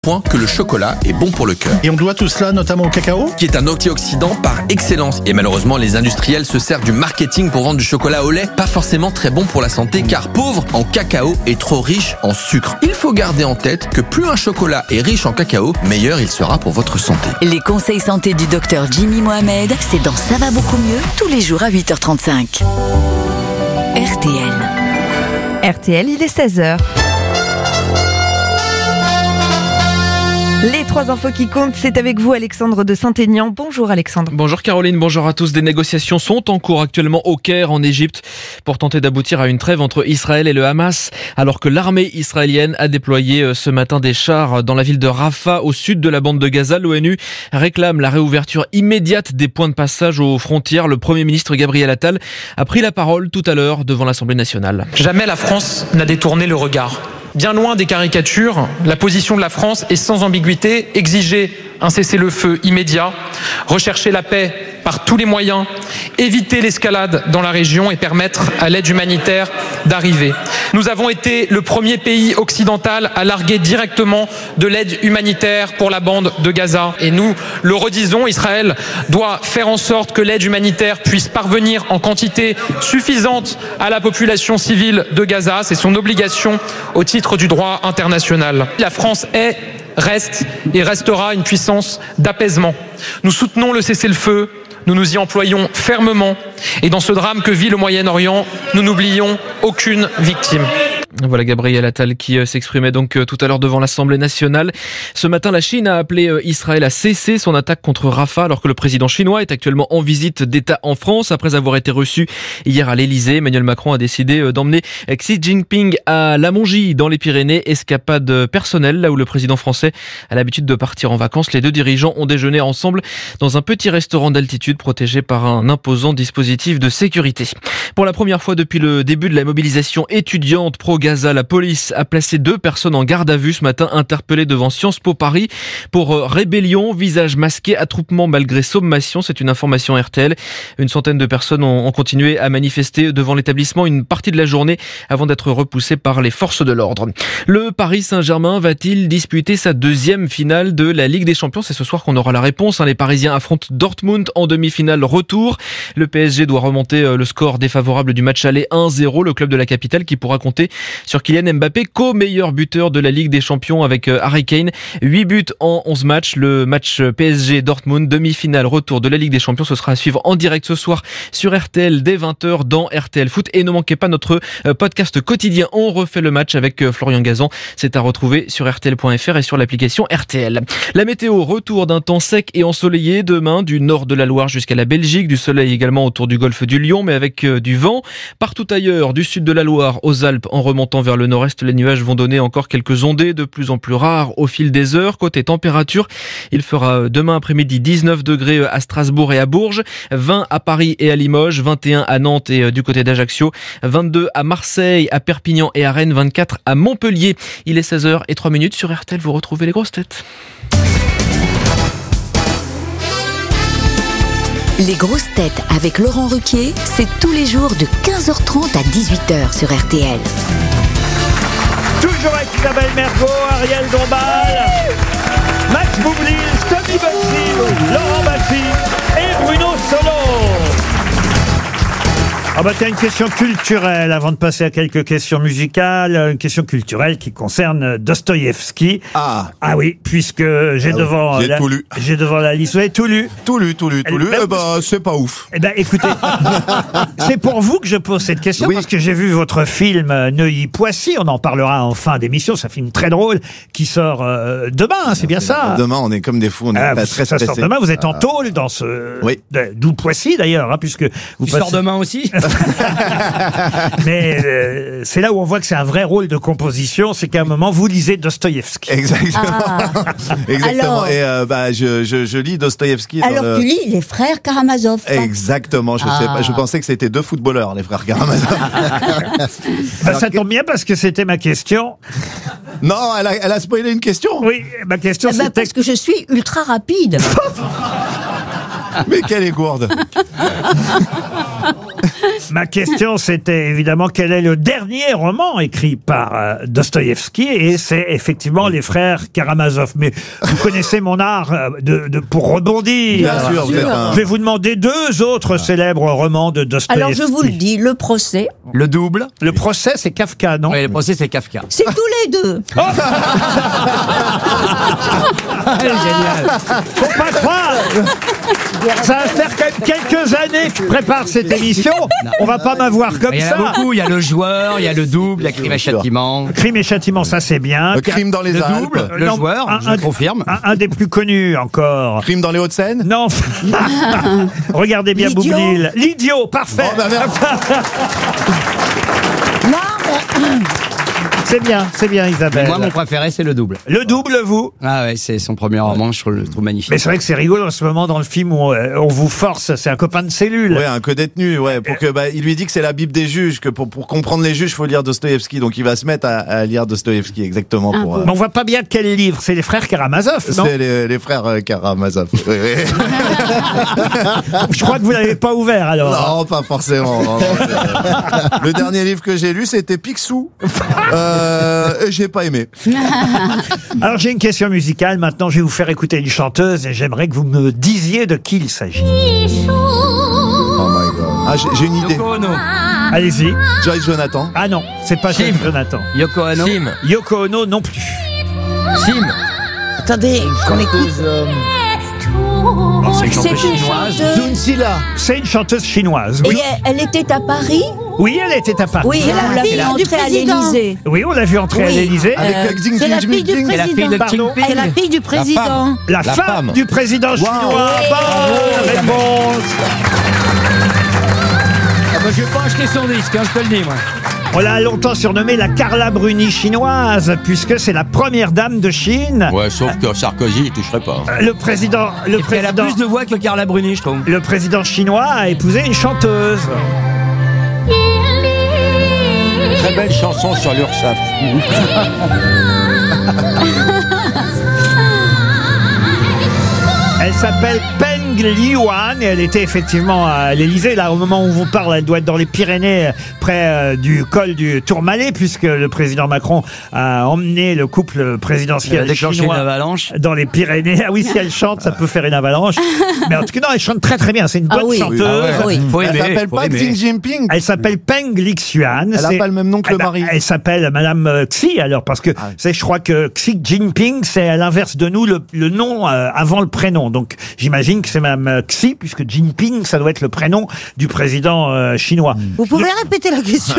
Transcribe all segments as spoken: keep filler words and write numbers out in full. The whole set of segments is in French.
Point que le chocolat est bon pour le cœur. Et on doit tout cela notamment au cacao, qui est un antioxydant par excellence. Et malheureusement, les industriels se servent du marketing pour vendre du chocolat au lait, pas forcément très bon pour la santé, car pauvre en cacao et trop riche en sucre. Il faut garder en tête que plus un chocolat est riche en cacao, meilleur il sera pour votre santé. Les conseils santé du docteur Jimmy Mohamed, c'est dans Ça va beaucoup mieux, tous les jours à huit heures trente-cinq. R T L. R T L, il est seize heures. Les trois infos qui comptent, c'est avec vous Alexandre de Saint-Aignan. Bonjour Alexandre. Bonjour Caroline, bonjour à tous. Des négociations sont en cours actuellement au Caire en Égypte pour tenter d'aboutir à une trêve entre Israël et le Hamas, alors que l'armée israélienne a déployé ce matin des chars dans la ville de Rafah au sud de la bande de Gaza. L'ONU réclame la réouverture immédiate des points de passage aux frontières. Le Premier ministre Gabriel Attal a pris la parole tout à l'heure devant l'Assemblée nationale. Jamais la France n'a détourné le regard. Bien loin des caricatures, la position de la France est sans ambiguïté: exiger un cessez-le-feu immédiat, rechercher la paix par tous les moyens, éviter l'escalade dans la région et permettre à l'aide humanitaire d'arriver. Nous avons été le premier pays occidental à larguer directement de l'aide humanitaire pour la bande de Gaza. Et nous le redisons, Israël doit faire en sorte que l'aide humanitaire puisse parvenir en quantité suffisante à la population civile de Gaza. C'est son obligation au titre du droit international. La France est, reste et restera une puissance d'apaisement. Nous soutenons le cessez-le-feu. Nous nous y employons fermement et dans ce drame que vit le Moyen-Orient, nous n'oublions aucune victime. Voilà Gabriel Attal qui s'exprimait donc tout à l'heure devant l'Assemblée nationale. Ce matin, la Chine a appelé Israël à cesser son attaque contre Rafah alors que le président chinois est actuellement en visite d'État en France. Après avoir été reçu hier à l'Elysée, Emmanuel Macron a décidé d'emmener Xi Jinping à La Mongie dans les Pyrénées. Escapade personnelle, là où le président français a l'habitude de partir en vacances. Les deux dirigeants ont déjeuné ensemble dans un petit restaurant d'altitude protégé par un imposant dispositif de sécurité. Pour la première fois depuis le début de la mobilisation étudiante pro-Gaza, la police a placé deux personnes en garde à vue ce matin, interpellées devant Sciences Po Paris pour rébellion, visage masqué, attroupement malgré sommation. C'est une information R T L. Une centaine de personnes ont continué à manifester devant l'établissement une partie de la journée avant d'être repoussées par les forces de l'ordre. Le Paris Saint-Germain va-t-il disputer sa deuxième finale de la Ligue des Champions? C'est ce soir qu'on aura la réponse. Les Parisiens affrontent Dortmund en demi-finale retour. Le P S G doit remonter le score défavorable du match aller un zéro. Le club de la capitale qui pourra compter sur Kylian Mbappé, co-meilleur buteur de la Ligue des Champions avec Harry Kane. huit buts en onze matchs. Le match P S G-Dortmund, demi-finale retour de la Ligue des Champions, ce sera à suivre en direct ce soir sur R T L dès vingt heures dans R T L Foot. Et ne manquez pas notre podcast quotidien. On refait le match avec Florian Gazan. C'est à retrouver sur R T L point F R et sur l'application R T L. La météo, retour d'un temps sec et ensoleillé demain du nord de la Loire jusqu'à la Belgique. Du soleil également autour du golfe du Lion, mais avec du vent. Partout ailleurs, du sud de la Loire aux Alpes, en remontant vers le nord-est, les nuages vont donner encore quelques ondées de plus en plus rares au fil des heures. Côté température, il fera demain après-midi dix-neuf degrés à Strasbourg et à Bourges, vingt à Paris et à Limoges, vingt et un à Nantes et du côté d'Ajaccio, vingt-deux à Marseille, à Perpignan et à Rennes, vingt-quatre à Montpellier. Il est seize heures zéro trois sur R T L, vous retrouvez les grosses têtes. Les grosses têtes avec Laurent Ruquier, c'est tous les jours de quinze heures trente à dix-huit heures sur R T L. Toujours avec Isabelle Mergo, Ariel Dombal, Max Boublil, Tommy Bugsy, Laurent Baffy et Bruno Solo. Ah bah t'as une question culturelle avant de passer à quelques questions musicales. Une question culturelle qui concerne Dostoïevski. Ah. Ah oui, puisque j'ai ah devant oui, j'ai la, tout lu. J'ai devant la liste. Vous avez tout lu. Tout lu, tout lu, tout lu. Eh bah c'est pas ouf. Eh ben écoutez, c'est pour vous que je pose cette question oui. Parce que j'ai vu votre film Neuilly-Poissy. On en parlera en fin d'émission. C'est un film très drôle qui sort euh, demain. Hein, c'est bien ça. Demain, on est comme des fous. On est ah, pas vous, très ça stressés. sort demain. Vous êtes en tôle dans ce. Oui. D'où Poissy d'ailleurs, hein, puisque vous tu passez... sors demain aussi. Mais euh, c'est là où on voit que c'est un vrai rôle de composition, c'est qu'à un moment vous lisez Dostoïevski. Exactement. Ah. Exactement. Alors, et euh, bah je, je je lis Dostoïevski. Alors le... tu lis les frères Karamazov. Exactement. Je ah. sais pas. Je pensais que c'était deux footballeurs, les frères Karamazov. bah, ça tombe bien parce que c'était ma question. Non, elle a elle a spoilé une question. Oui, ma question eh ben, c'était parce que je suis ultra rapide. Mais quelle est gourde. Ma question, c'était évidemment quel est le dernier roman écrit par euh, Dostoïevski, et c'est effectivement Les Frères Karamazov. Mais vous connaissez mon art euh, de, de, pour rebondir. Bien sûr, vous êtes un- Je vais vous demander deux autres célèbres romans de Dostoïevski. Alors je vous le dis, Le Procès, Le double. Le procès, c'est Kafka, non? Oui, le procès, c'est Kafka. c'est tous les deux. Elle est géniale. Faut pas croire. Ça va faire quand même quelques années que je prépare cette émission. On va pas m'avoir comme Il y en a ça. beaucoup. Il y a le joueur, il y a le double, il y a Crime et Bien sûr. Châtiment. Crime et châtiment, ça c'est bien. Le crime dans les Le Alpes. double, le Non, joueur, un- je un- confirme. Un, un des plus connus encore. Crime dans les Hauts-de-Seine. Non. Regardez bien L'idiot. Boublil. L'idiot, parfait. Oh, bah, merde. Non, mais C'est bien, c'est bien Isabelle. Moi, mon préféré, c'est le double. Le double, vous? Ah ouais, c'est son premier roman, je le trouve magnifique. Mais c'est vrai que c'est rigolo en ce moment dans le film où euh, on vous force, c'est un copain de cellule. Ouais, un co-détenu, ouais, pour que, bah, il lui dit que c'est la Bible des juges, que pour, pour comprendre les juges, faut lire Dostoïevski. Donc il va se mettre à, à lire Dostoïevski, exactement, pour, euh, Mais on voit pas bien quel livre, c'est les frères Karamazov, non? c'est les, les frères euh, Karamazov. Oui, oui. Je crois que vous l'avez pas ouvert alors. Non, pas forcément. non, non, c'est- Le dernier livre que j'ai lu, c'était Picsou. Euh, et j'ai pas aimé. Alors j'ai une question musicale, maintenant je vais vous faire écouter une chanteuse et j'aimerais que vous me disiez de qui il s'agit. Oh my god. Ah, j'ai j'ai une idée. Yoko Ono. Allez-y. Joyce Jonathan. Ah non, c'est pas Sim. Jonathan. Yoko Ono. Sim. Yoko Ono non plus. Sim. attendez, qu'on écoute. C'est une C'est chanteuse une chinoise. chanteuse. C'est une chanteuse chinoise. Et Oui, elle, elle était à Paris. oui elle était à Paris. Oui, on l'a fille vu du entrer à président. l'Élysée. Oui, on l'a vu entrer à Oui. l'Élysée. Avec Euh, euh, Xing C'est la Jing fille du Jing. C'est la fille de président. Pardon. C'est la fille du président. La, femme, femme. du président chinois. Bonne réponse. Ah bah, je vais pas acheter son disque, hein, je te le dis, moi. On l'a longtemps surnommée la Carla Bruni chinoise, puisque c'est la première dame de Chine. Ouais, sauf que Sarkozy, il toucherait pas. Euh, Le président, le Et puis, elle a président, plus de voix que Carla Bruni, je trouve. le président chinois a épousé une chanteuse. Très belle chanson sur l'URSSAF. Elle s'appelle Peng Liyuan et elle était effectivement à l'Élysée. Là, au moment où on vous parle, elle doit être dans les Pyrénées, euh, près euh, du col du Tourmalet, puisque le président Macron a emmené le couple Elle a présidentiel déclenché une chinois avalanche. dans les Pyrénées. Ah oui, si elle chante, ça peut faire une avalanche. Mais en tout cas, non, elle chante très très bien. C'est une Ah bonne oui. chanteuse. Ah oui. Faut Elle aimer, s'appelle faut pas aimer. Xi Jinping. Elle s'appelle Peng Lixuan. Elle a C'est- pas le même nom que Eh le ben, mari. Elle s'appelle Madame euh, Xi, alors, parce que Ah. c'est, je crois que Xi Jinping, c'est à l'inverse de nous, le, le nom euh, avant le prénom. Donc, j'imagine que c'est Madame euh, Xi, puisque Jinping, ça doit être le prénom du président euh, chinois. Vous pouvez répéter la question?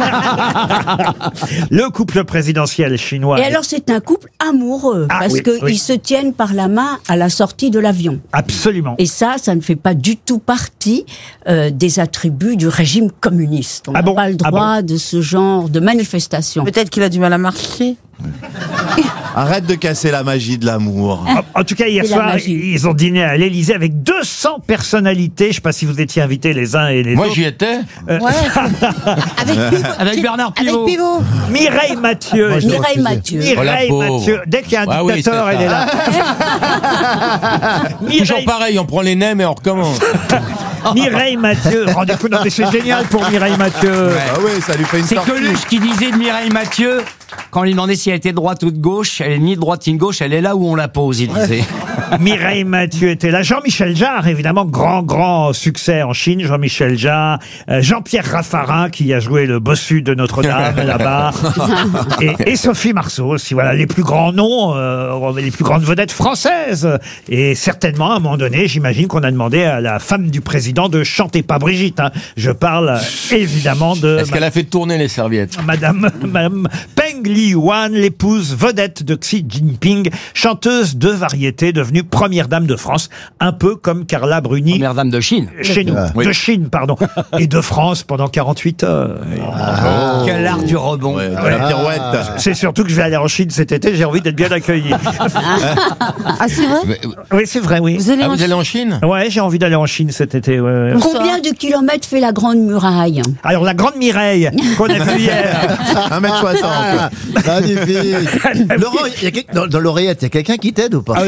Le couple présidentiel chinois. Et alors c'est un couple amoureux Ah, parce oui, qu'ils oui. se tiennent par la main à la sortie de l'avion. Absolument. Et ça, ça ne fait pas du tout partie euh, des attributs du régime communiste. On Ah n'a bon pas le Ah droit de ce genre de manifestation. Peut-être qu'il a du mal à marcher. Arrête de casser la magie de l'amour. En, en tout cas, hier C'est la soir, magie. ils ont dîné à l'Élysée avec deux cents personnalités. Je ne sais pas si vous étiez invités les uns et les Moi, autres. j'y étais. Ouais. Avec Pivot. Avec Bernard Avec Pivot. Pivot. Mireille Mathieu. Mireille Mathieu. Oh, la Mireille pauvre. Mathieu. Dès qu'il y a un Ah oui, dictateur, c'est elle est là. Toujours Mireille, pareil, on prend les nems et on recommence. Mireille Mathieu. Rendez compte, non, mais c'est génial pour Mireille Mathieu. Ah oui, ça lui fait une C'est sortie. Coluche qui disait de Mireille Mathieu, quand on lui demandait si elle était de droite ou de gauche, elle est ni de droite ni de gauche, elle est là où on la pose, il disait. Mireille Mathieu était là. Jean-Michel Jarre, évidemment, grand, grand succès en Chine. Jean-Michel Jarre. Euh, Jean-Pierre Raffarin, qui a joué le bossu de Notre-Dame, là-bas. Et, et Sophie Marceau aussi. Voilà, les plus grands noms, euh, les plus grandes vedettes françaises. Et certainement, à un moment donné, j'imagine qu'on a demandé à la femme du président de chanter. Pas Brigitte, hein. Je parle, euh, évidemment, de... Est-ce qu'elle a fait tourner les serviettes? Madame, Madame Peng Liyuan, l'épouse vedette de Xi Jinping, chanteuse de variété, devenue première dame de France, un peu comme Carla Bruni Première dame de Chine. chez nous, Oui. de Chine, pardon, et de France pendant quarante-huit heures. Quel art du rebond. Ouais, de la pirouette. C'est surtout que je vais aller en Chine cet été, j'ai envie d'être bien accueilli. Ah, c'est vrai? Mais- Oui, c'est vrai, oui. Vous allez Ah, en vous allez en Chine? Ouais, j'ai envie d'aller en Chine cet été. ouais. Combien de kilomètres fait la Grande Muraille? Alors, la Grande Mireille, qu'on a vue hier. un mètre soixante. Magnifique. Laurent, il y a quel- dans, dans l'oreillette, il y a quelqu'un qui t'aide ou pas? Ah non, pas du tout.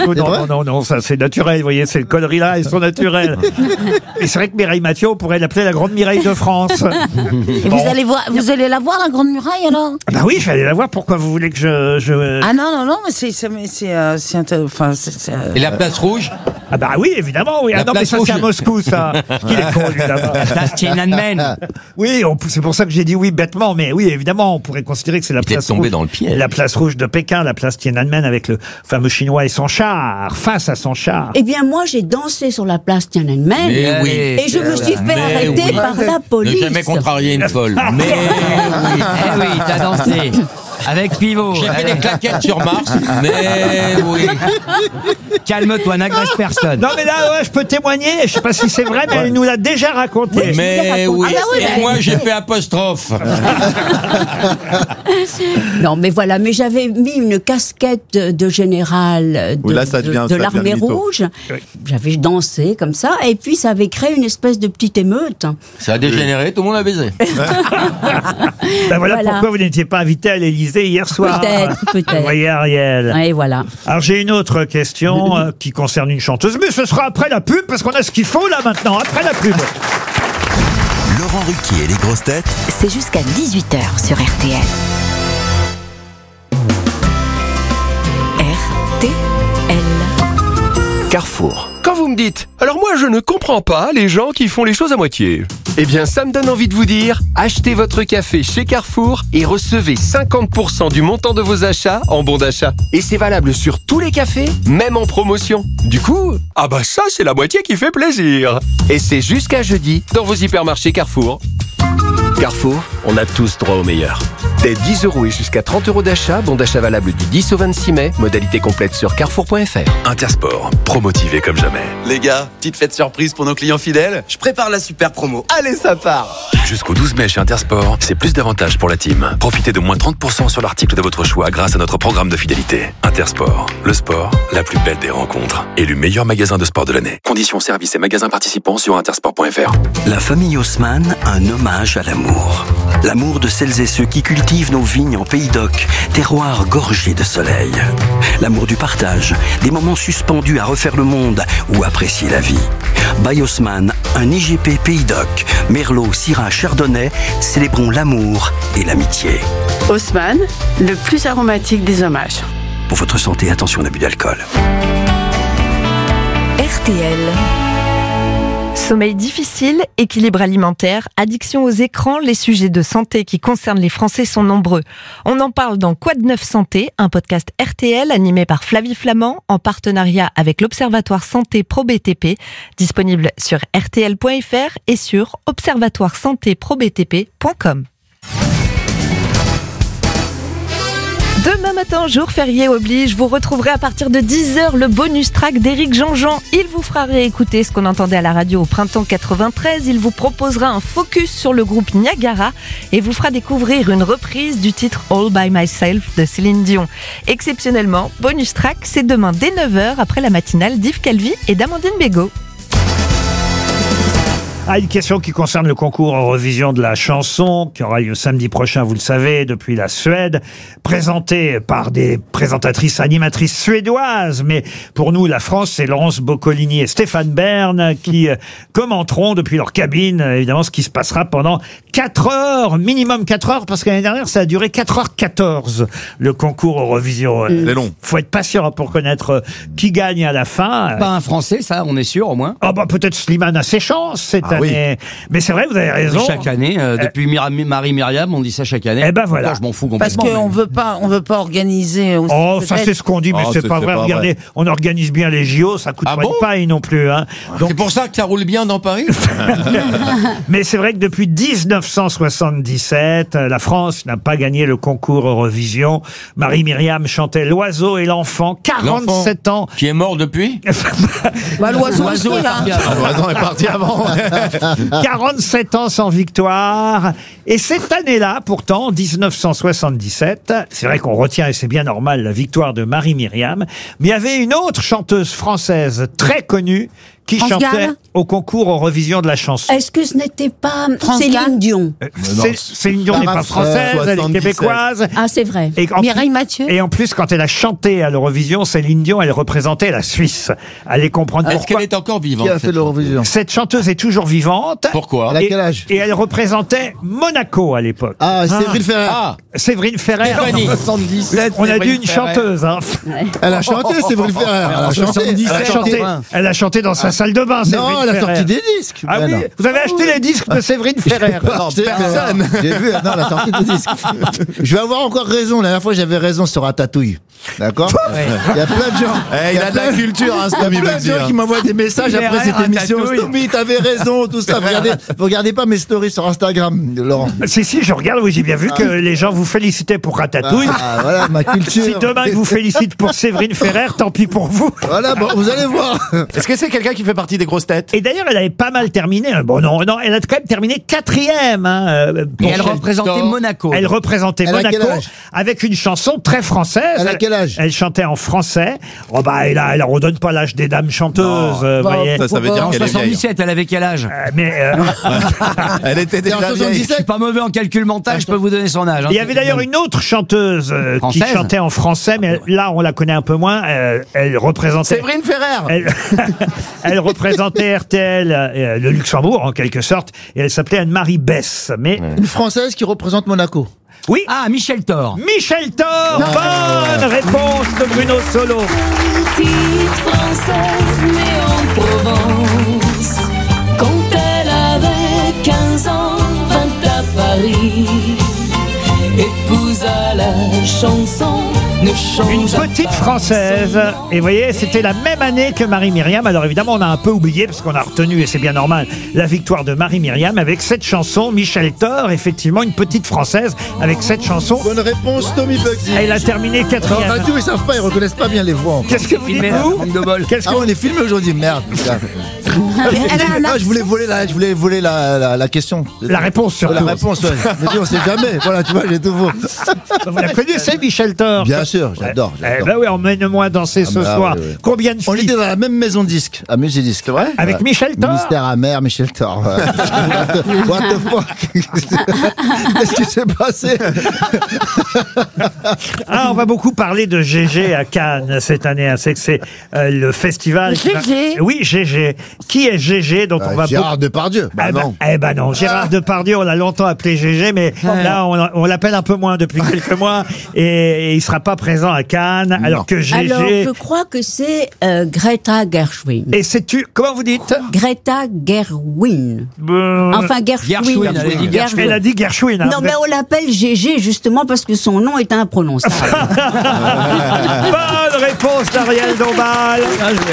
tout. Non, non, non, non, ça c'est naturel. Vous voyez, ces conneries-là, elles sont naturelles. Et c'est vrai que Mireille Mathieu, on pourrait l'appeler la grande Mireille de France. Et vous allez voir, vous allez la voir, la Grande Muraille, alors? Bah oui, je vais aller la voir. Pourquoi vous voulez que je... je... Ah non, non, non, mais c'est... c'est, mais c'est, euh, c'est inter- enfin, c'est, c'est, euh, Et la place rouge? Ah bah oui, évidemment, oui. La Ah non, mais place ça, c'est à rouge. Moscou, ça. Qu'il est con, lui, là-bas. La place Tiananmen. Oui, on- c'est pour ça que j'ai dit oui bêtement, mais oui, évidemment, on pourrait considérer que c'est la T'es place tombé rouge. dans le piège. La place rouge de Pékin, la place Tiananmen avec le fameux chinois et son char, face à son char. Eh bien, moi, j'ai dansé sur la place Tiananmen. Mais oui. Et je me suis fait Mais arrêter oui. par la police. Ne jamais contrarier une folle. Mais oui. Eh oui, t'as dansé. Avec pivot. J'ai fait des claquettes sur Mars. Mais oui. Calme-toi, n'agresse personne. Non mais là, ouais, je peux témoigner, je sais pas si c'est vrai, mais elle nous l'a déjà raconté. Mais oui. Ah bah oui, Et bah- moi, j'ai fait apostrophe. Non, mais voilà, mais j'avais mis une casquette de, de général de, Oui, là, ça de- devient- de ça devient l'armée le mytho. rouge. Oui. J'avais dansé comme ça, et puis ça avait créé une espèce de petite émeute. Ça a dégénéré, tout le monde a baisé. Ben voilà, Voilà. pourquoi vous n'étiez pas invité à l'Élysée hier soir. Peut-être, peut-être. Vous voyez, Ariel. Et voilà. Alors j'ai une autre question euh, qui concerne une chanteuse, mais ce sera après la pub, parce qu'on a ce qu'il faut là maintenant, après la pub. Laurent Ruquier et les grosses têtes. C'est jusqu'à dix-huit heures sur R T L. R T L. Carrefour. Quand vous me dites « Alors moi je ne comprends pas les gens qui font les choses à moitié », eh bien ça me donne envie de vous dire « Achetez votre café chez Carrefour et recevez cinquante pour cent du montant de vos achats en bon d'achat. Et c'est valable sur tous les cafés, même en promotion. Du coup, ah bah ça c'est la moitié qui fait plaisir. Et c'est jusqu'à jeudi dans vos hypermarchés Carrefour. Carrefour, on a tous droit au meilleur. Dès dix euros et jusqu'à trente euros d'achat, bon d'achat valable du dix au vingt-six mai, modalité complète sur carrefour point f r. Intersport, promotivé comme jamais. Les gars, petite fête surprise pour nos clients fidèles. Je prépare la super promo. Allez, ça part! Jusqu'au douze mai chez Intersport, c'est plus d'avantages pour la team. Profitez de moins trente pour cent sur l'article de votre choix grâce à notre programme de fidélité. Intersport, le sport, la plus belle des rencontres. Élu meilleur magasin de sport de l'année. Conditions, services et magasins participants sur intersport point f r. La famille Haussmann, un hommage à l'amour. L'amour de celles et ceux qui cultivent nos vignes en Pays d'Oc, terroir gorgé de soleil. L'amour du partage, des moments suspendus à refaire le monde ou apprécier la vie. By Haussmann, un I G P Pays d'Oc, Merlot, Syrah, Chardonnay, célébrons l'amour et l'amitié. Haussmann, le plus aromatique des hommages. Pour votre santé, attention à l'abus d'alcool. R T L. Sommeil difficile, équilibre alimentaire, addiction aux écrans, les sujets de santé qui concernent les Français sont nombreux. On en parle dans Quoi de neuf santé, un podcast R T L animé par Flavie Flamand en partenariat avec l'Observatoire Santé Pro B T P, disponible sur r t l point f r et sur observatoire santé pro b t p point com. Demain matin, jour férié oblige, vous retrouverez à partir de dix heures le bonus track d'Éric Jean-Jean. Il vous fera réécouter ce qu'on entendait à la radio au printemps quatre-vingt-treize. Il vous proposera un focus sur le groupe Niagara et vous fera découvrir une reprise du titre All By Myself de Céline Dion. Exceptionnellement, bonus track, c'est demain dès neuf heures après la matinale d'Yves Calvi et d'Amandine Bégaud. Ah, une question qui concerne le concours Eurovision de la chanson, qui aura lieu samedi prochain, vous le savez, depuis la Suède, présenté par des présentatrices, animatrices suédoises. Mais pour nous, la France, c'est Laurence Boccolini et Stéphane Bern qui euh, commenteront depuis leur cabine, euh, évidemment, ce qui se passera pendant quatre heures, minimum quatre heures, parce que l'année dernière, ça a duré quatre heures quatorze, le concours Eurovision. C'est long. Faut être patient pour connaître euh, qui gagne à la fin. Pas un Français, ça, on est sûr, au moins. Ah bah peut-être Slimane a ses chances cette Ah oui. année. Mais c'est vrai, vous avez raison. Chaque année, euh, depuis Mira- Marie-Myriam, on dit ça chaque année. Eh ben voilà. Moi, je m'en fous Parce complètement. qu'on veut pas, on veut pas organiser. Aussi, Oh, ça peut-être. c'est ce qu'on dit, mais Oh, c'est c'est- pas c'est vrai. pas Regardez, vrai. on organise bien les J O, ça coûte Ah pas bon de paille non plus. Hein. Donc, C'est pour ça que ça roule bien dans Paris. mais c'est vrai que depuis dix-neuf cent soixante-dix-sept, la France n'a pas gagné le concours Eurovision. Marie-Myriam chantait L'oiseau et l'enfant, quarante-sept ans. Qui est mort depuis? Bah, l'oiseau L'oiseau aussi, est là. parti avant. L'oiseau est parti avant. quarante-sept ans sans victoire. Et cette année-là, pourtant, dix-neuf cent soixante-dix-sept, c'est vrai qu'on retient, et c'est bien normal, la victoire de Marie-Myriam, mais il y avait une autre chanteuse française très connue qui France chantait Gall au concours Eurovision de la chanson. Est-ce que ce n'était pas France Céline Gall Dion? Euh, Cé- Céline Dion n'est pas française, elle est soixante-dix-sept. québécoise. Ah, c'est vrai. Et en, Mireille Mathieu. et en plus, quand elle a chanté à l'Eurovision, Céline Dion, elle représentait la Suisse. Allez comprendre Est-ce pourquoi. qu'elle est encore vivante Qui a fait cette l'Eurovision? Cette chanteuse est toujours vivante. Pourquoi Elle a Et- quel âge? Et elle représentait Monaco à l'époque. Ah, Séverine Ferrer. Ah, Séverine Ferrer. Stéphanie. soixante-dix-sept. On a dit une chanteuse. Hein. Elle a chanté, Séverine Ferrer. Elle a chanté. Elle a chanté, elle a chanté dans sa salle de bain. Séverine Non, elle a Ferrer. sorti des disques. Ah Ben oui, non. vous avez acheté les disques de Séverine Ferrer. Non, personne. J'ai vu, non, elle a sorti des disques. Je vais avoir encore raison. La dernière fois, j'avais raison sur Ratatouille. D'accord? Il y a plein de gens. Eh, il a de la culture, hein, Il y a Stomy plein de Bugsy, gens hein. qui m'envoient des messages après Ferrer, cette émission. Ratatouille. Stomy, t'avais raison, tout ça. Vous regardez, vous regardez pas mes stories sur Instagram, Laurent. Si, si, je regarde, oui, j'ai bien vu que les gens vous félicitaient pour Ratatouille. Ah, voilà, ma culture. Si demain ils vous félicitent pour Séverine Ferrer, tant pis pour vous. Voilà, bon, vous allez voir. Est-ce que c'est quelqu'un qui fait partie des grosses têtes? Et d'ailleurs, elle avait pas mal terminé. Bon, non, non, elle a quand même terminé quatrième. Hein, euh, Et elle pour- représentait Monaco. Elle représentait Elle a quel Monaco âge? avec une chanson très française. Elle a quel âge? Elle chantait en français. Oh bah, elle, a, elle redonne pas l'âge des dames chanteuses. euh, Bah, voyez. Ça, ça veut dire En qu'elle est vieille. soixante-dix-sept, elle avait quel âge Euh, mais euh, Elle était Et en déjà vieille. Je soixante-dix-sept. suis pas mauvais en calcul mental, je peux vous donner son âge. hein. il y avait d'ailleurs une autre chanteuse euh, qui Française chantait en français, mais là on la connaît un peu moins. Euh, elle représentait. Séverine Ferrer. Elle, elle représentait R T L, euh, le Luxembourg en quelque sorte, et elle s'appelait Anne-Marie Bess. Mais Une Française qui représente Monaco. oui, Ah, Michel Thor. Michel Thor, bonne réponse de Bruno Solo. Petite française née en Provence, quand elle avait quinze ans, vint à Paris, épousa la chanson, ne Une changea petite pas française. son nom. Et vous voyez, c'était la même année que Marie-Myriam. Alors évidemment, on a un peu oublié, parce qu'on a retenu, et c'est bien normal, la victoire de Marie-Myriam avec cette chanson. Michel Thor, effectivement, une petite française avec cette chanson. Bonne réponse, Tommy Bugsy. Elle a terminé En quatrième. radio, ils savent pas, ils reconnaissent pas bien les voix. encore. Qu'est-ce que vous dites, Filmé, vous manque de bol. Qu'est-ce Ah, que on est filmé aujourd'hui, merde. putain. Ah, je voulais voler la, je voulais voler la, la, la question. La réponse, surtout. La réponse, ouais. Je me dis, on sait jamais. Voilà, tu vois, j'ai tout faux. Vous la connaissez, Michel Thor? Bien sûr, j'adore. Eh j'adore. ben oui, emmène-moi danser ce Ah bah, soir. oui, oui. Combien de On filles était dans la même maison de disques, à Musidisque. C'est vrai? Avec Michel Thor? Ministère amer, Michel Thor. ouais. What the- What the fuck? Qu'est-ce qui s'est passé? Ah, on va beaucoup parler de G G à Cannes cette année. hein. C'est que c'est euh, le festival. qui va- G G? Oui, G G. Qui est G G dont on va Euh, Gérard Depardieu. Bah eh ben, non. eh ben non, Gérard Depardieu, on l'a longtemps appelé G G, mais là, on, on l'appelle un peu moins depuis quelques mois, et, et il sera pas présent à Cannes, alors que G G... Alors, je crois que c'est euh, Greta Gerwig. Et c'est tu, comment vous dites? Greta Gerwig. Euh, Enfin, Gerwig. Gershwin, elle a dit Gershwin. Elle a dit Gershwin. hein. Non, mais on l'appelle G G justement parce que son nom est imprononçable. Bonne réponse d'Ariel Dombal.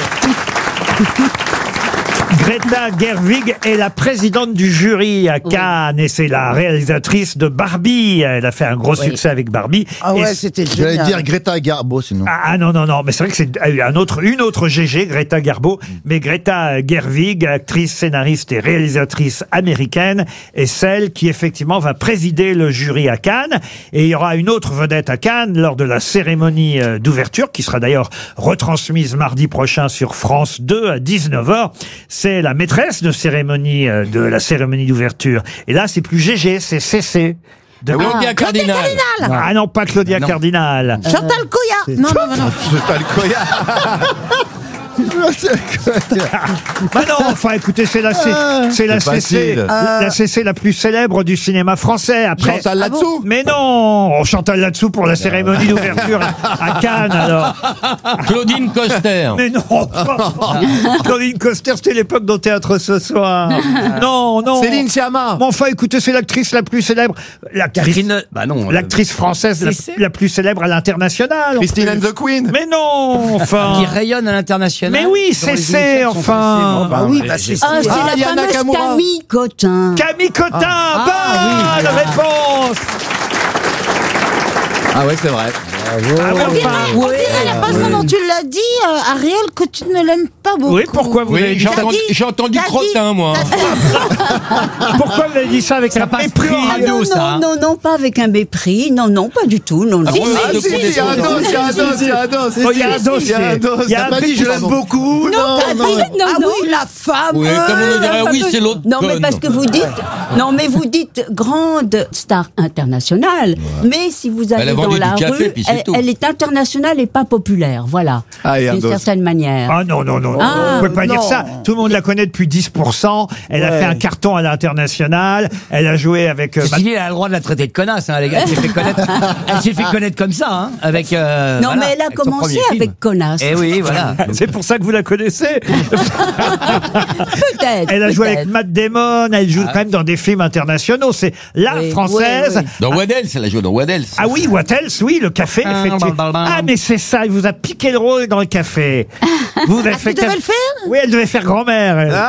Greta Gerwig est la présidente du jury à Cannes et c'est la réalisatrice de Barbie. Elle a fait un gros Oui. succès avec Barbie. Ah Et ouais, c- c'était J'allais génial. dire Greta Garbo, sinon. Ah ah, non, non, non, mais c'est vrai que c'est euh, un autre, une autre G G, Greta Garbo, mais Greta Gerwig, actrice, scénariste et réalisatrice américaine, est celle qui effectivement va présider le jury à Cannes. Et il y aura une autre vedette à Cannes lors de la cérémonie euh, d'ouverture, qui sera d'ailleurs retransmise mardi prochain sur France deux à dix-neuf heures. C'est la maîtresse de cérémonie, euh, de la cérémonie d'ouverture. Et là, c'est plus G G, c'est C C. De Claudia Cardinal. Ah non, pas Claudia Cardinal. Chantal Goya. Non, non, non, non. Chantal Goya. Bah non, enfin écoutez, c'est la, C- c'est la c'est C C, facile. la C C la plus célèbre du cinéma français. Après, Chantal là-dessous. mais non, on Chantal là-dessous pour la cérémonie d'ouverture à, à Cannes alors. Claudine Coster. Mais non, Claudine Coster, c'était l'époque dans Théâtre ce soir. Non, non. Céline Sciamma. Mais enfin, écoutez, c'est l'actrice la plus célèbre, l'actrice, Catherine. Bah non. euh, l'actrice française la, la plus célèbre à l'international. en Christine plus. and the Queen. Mais non, enfin. Qui rayonne à l'international. Mais oui, Dont c'est les c'est, initiales sont enfin. tracées. Bon, Ah oui, bah, bah j'ai- c'est Ah, c'est Ah, la Yana fameuse Nakamura. Camille Cotin. Camille Cotin, Ah, bonne oui, voilà. réponse. Ah ouais, c'est vrai. Ah, mais On dirait, enfin, on dirait la façon dont tu l'as dit, euh, Ariel, que tu ne l'aimes pas beaucoup. Oui, pourquoi vous Oui, avez dit j'ai ça entendu, dit- j'ai entendu t'as crottin, moi. Pourquoi vous avez dit ça avec un mépris Non, non, non, non, pas avec un mépris. Non, non, pas du tout. Non, non. Ah bon, Ah, de si, condescendance. il y a un dos, il y a un dos, il y a un dos. Oh, il y a un dossier. Il y a un dos. Il y a T'as un pas dit je l'aime pardon. beaucoup. Non, Non, t'as non. dit- non, Ah non. oui, la femme. Oui, euh, comme on la dirait, oui, fameuse- c'est l'autre. Non, mais conne. parce que vous dites, non, mais vous dites grande star internationale. Mais si vous allez Elle a dans vendu la du café, rue, puis c'est elle, tout. elle est internationale et pas populaire. Voilà. Ah, il y a un D'une dos. certaine manière. Ah non, non, non. Ah, Vous pouvez pas non. dire ça. Tout le monde la connaît depuis dix pour cent. Elle a Ouais. fait un carton à l'international. Elle a joué avec... euh, Ceci dit, elle a le droit de la traiter de connasse, hein, les gars. Elle s'est fait connaître, elle s'est fait connaître comme ça, hein, avec. euh, non, voilà, mais elle a avec son commencé premier film. avec connasse. Eh oui, voilà. C'est pour ça que vous la connaissez. Peut-être. Elle a joué avec peut-être. Matt Damon. Elle joue Ah. quand même dans des films internationaux. C'est la Oui, française. oui, oui. Dans What Else, elle a joué dans What Else. Ah oui, What else? Oui, le café, Ah, effectivement. bah, bah, bah. Ah, mais c'est ça, il vous a piqué le rôle dans le café. Vous avez Ah, fait tu devais quel- le faire Oui, elle devait faire grand-mère. elle.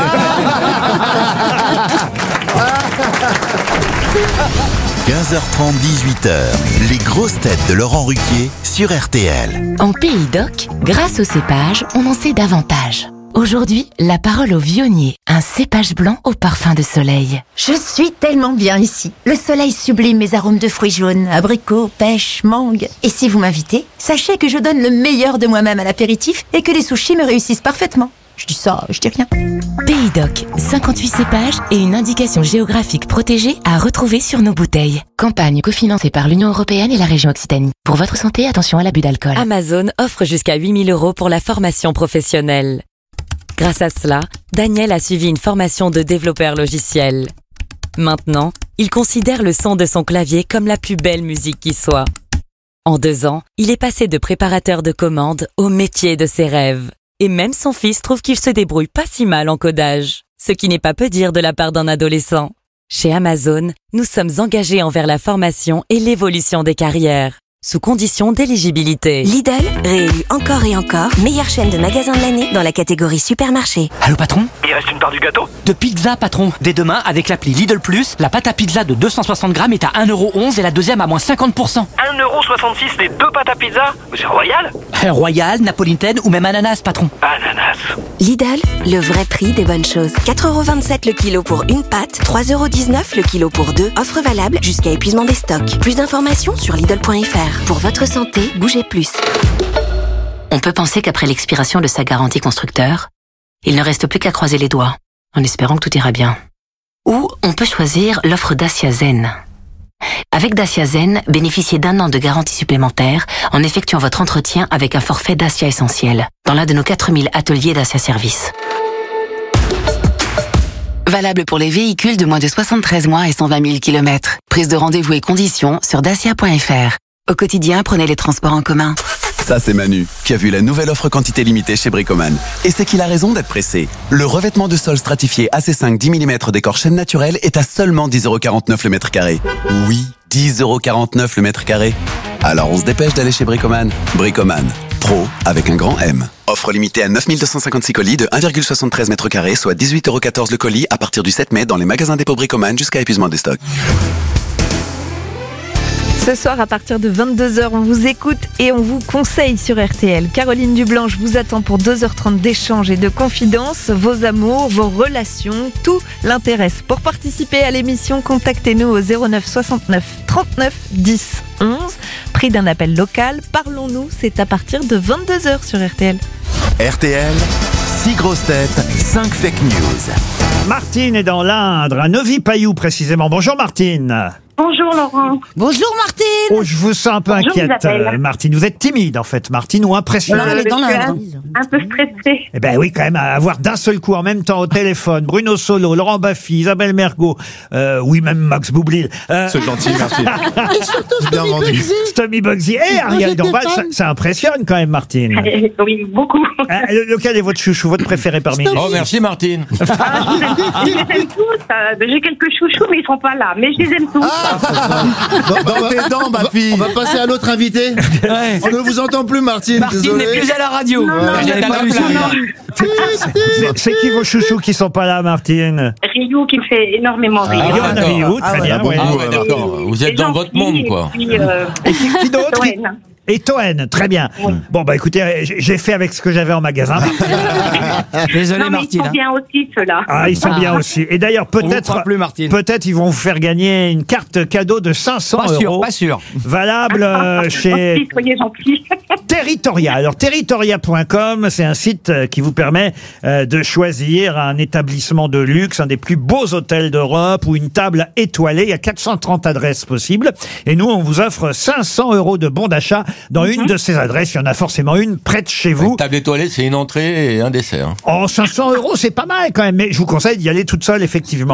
quinze heures trente, dix-huit heures. Les grosses têtes de Laurent Ruquier sur R T L. En Pays d'Oc, grâce au cépage, on en sait davantage. Aujourd'hui, la parole au vionnier, un cépage blanc au parfum de soleil. Je suis tellement bien ici. Le soleil sublime mes arômes de fruits jaunes, abricots, pêche, mangue. Et si vous m'invitez, sachez que je donne le meilleur de moi-même à l'apéritif et que les sushis me réussissent parfaitement. Je dis ça, je dis rien. Pays d'Oc, cinquante-huit cépages et une indication géographique protégée à retrouver sur nos bouteilles. Campagne cofinancée par l'Union Européenne et la région Occitanie. Pour votre santé, attention à l'abus d'alcool. Amazon offre jusqu'à huit mille euros pour la formation professionnelle. Grâce à cela, Daniel a suivi une formation de développeur logiciel. Maintenant, il considère le son de son clavier comme la plus belle musique qui soit. En deux ans, il est passé de préparateur de commandes au métier de ses rêves. Et même son fils trouve qu'il se débrouille pas si mal en codage. Ce qui n'est pas peu dire de la part d'un adolescent. Chez Amazon, nous sommes engagés envers la formation et l'évolution des carrières, sous condition d'éligibilité. Lidl, réélu encore et encore, meilleure chaîne de magasins de l'année dans la catégorie supermarché. Allô patron? Il reste une part du gâteau? De pizza patron. Dès demain, avec l'appli Lidl Plus, la pâte à pizza de deux cent soixante grammes est à un euro onze et la deuxième à moins cinquante pour cent. un euro soixante-six les deux pâtes à pizza? Mais c'est royal? Euh, Royal, napolitaine ou même ananas patron. Ananas. Lidl, le vrai prix des bonnes choses. quatre euros vingt-sept le kilo pour une pâte, trois euros dix-neuf le kilo pour deux. Offre valable jusqu'à épuisement des stocks. Plus d'informations sur Lidl point F R. Pour votre santé, bougez plus. On peut penser qu'après l'expiration de sa garantie constructeur, il ne reste plus qu'à croiser les doigts, en espérant que tout ira bien. Ou on peut choisir l'offre Dacia Zen. Avec Dacia Zen, bénéficiez d'un an de garantie supplémentaire en effectuant votre entretien avec un forfait Dacia Essentiel dans l'un de nos quatre mille ateliers Dacia Service. Valable pour les véhicules de moins de soixante-treize mois et cent vingt mille kilomètres. Prise de rendez-vous et conditions sur dacia point F R. Au quotidien, prenez les transports en commun. Ça, c'est Manu, qui a vu la nouvelle offre quantité limitée chez Bricoman. Et c'est qu'il a raison d'être pressé. Le revêtement de sol stratifié A C cinq dix millimètres décor chêne naturel est à seulement dix euros quarante-neuf le mètre carré. Oui, dix euros quarante-neuf le mètre carré. Alors on se dépêche d'aller chez Bricoman. Bricoman. Pro avec un grand M. Offre limitée à neuf mille deux cent cinquante-six colis de un virgule soixante-treize mètres carrés, soit dix-huit euros quatorze le colis à partir du sept mai dans les magasins dépôt Bricoman jusqu'à épuisement des stocks. Ce soir, à partir de vingt-deux heures, on vous écoute et on vous conseille sur R T L. Caroline Dublanche vous attend pour deux heures trente d'échanges et de confidences. Vos amours, vos relations, tout l'intéresse. Pour participer à l'émission, contactez-nous au zéro neuf soixante-neuf trente-neuf dix onze. Prix d'un appel local. Parlons-nous, c'est à partir de vingt-deux heures sur R T L. R T L, six grosses têtes, cinq fake news. Martine est dans l'Indre, à Neuvy-Payou précisément. Bonjour Martine. Bonjour Laurent. Bonjour Martine. Oh, je vous sens un peu Bonjour, inquiète, Isabelle. euh, Martine. Vous êtes timide en fait, Martine, ou impressionnée. Euh, je suis un, un peu stressée. Eh ben oui, quand même, à avoir d'un seul coup en même temps au téléphone Bruno Solo, Laurent Baffy, Isabelle Mergo, euh, oui, même Max Boublil. Euh... C'est gentil, merci. Et surtout Bien Stomy vendu. Bugsy. Stomy Bugsy et Moi, Ariel j'étais Dombal, ça, fan. ça impressionne quand même, Martine. Oui, beaucoup. Euh, le- lequel est votre chouchou, votre préféré parmi nous? Oh, merci Martine. Ah, je, les, je les aime tous. euh, J'ai quelques chouchous, mais ils sont pas là. Mais je les aime tous. Dans, dans tes dents, ma fille. On va passer à l'autre invité. On ne vous entend plus, Martine. Martine désolé. n'est plus à la radio. Non, non, Elle non, n'avait pas non, vu ça. non, non. C'est- C'est qui vos chouchous qui sont pas là, Martine? Ryu qui me fait énormément rire. Ah, Johan d'accord. Rioux, très Ah ouais, bien. ah bon, ouais. Ah ouais, d'accord. Vous êtes Et dans Jean votre Philippe, monde, quoi. Et puis, euh, Qui d'autre qui- Toen. Et Toen, très bien. Bon, bah écoutez, j'ai j'ai fait avec ce que j'avais en magasin. Désolé, Non, mais Martine. ils sont bien aussi, ceux-là. Ah, ils sont bien aussi. Et d'ailleurs, On vous peut-être, croit plus, Martine. peut-être, ils vont vous faire gagner une carte cadeau de cinq cents Pas sûr, euros. pas sûr. Valable euh, chez Merci, soyez gentils. Territoria. Alors, territoria point com, c'est un site euh, qui vous permet euh, de choisir un établissement de luxe, un des plus beaux hôtels d'Europe ou une table étoilée. Il y a quatre cent trente adresses possibles. Et nous, on vous offre cinq cents euros de bons d'achat dans une de ces adresses. Il y en a forcément une près de chez vous. Une table étoilée, c'est une entrée et un dessert. Oh, cinq cents euros, c'est pas mal quand même. Mais je vous conseille d'y aller toute seule, effectivement.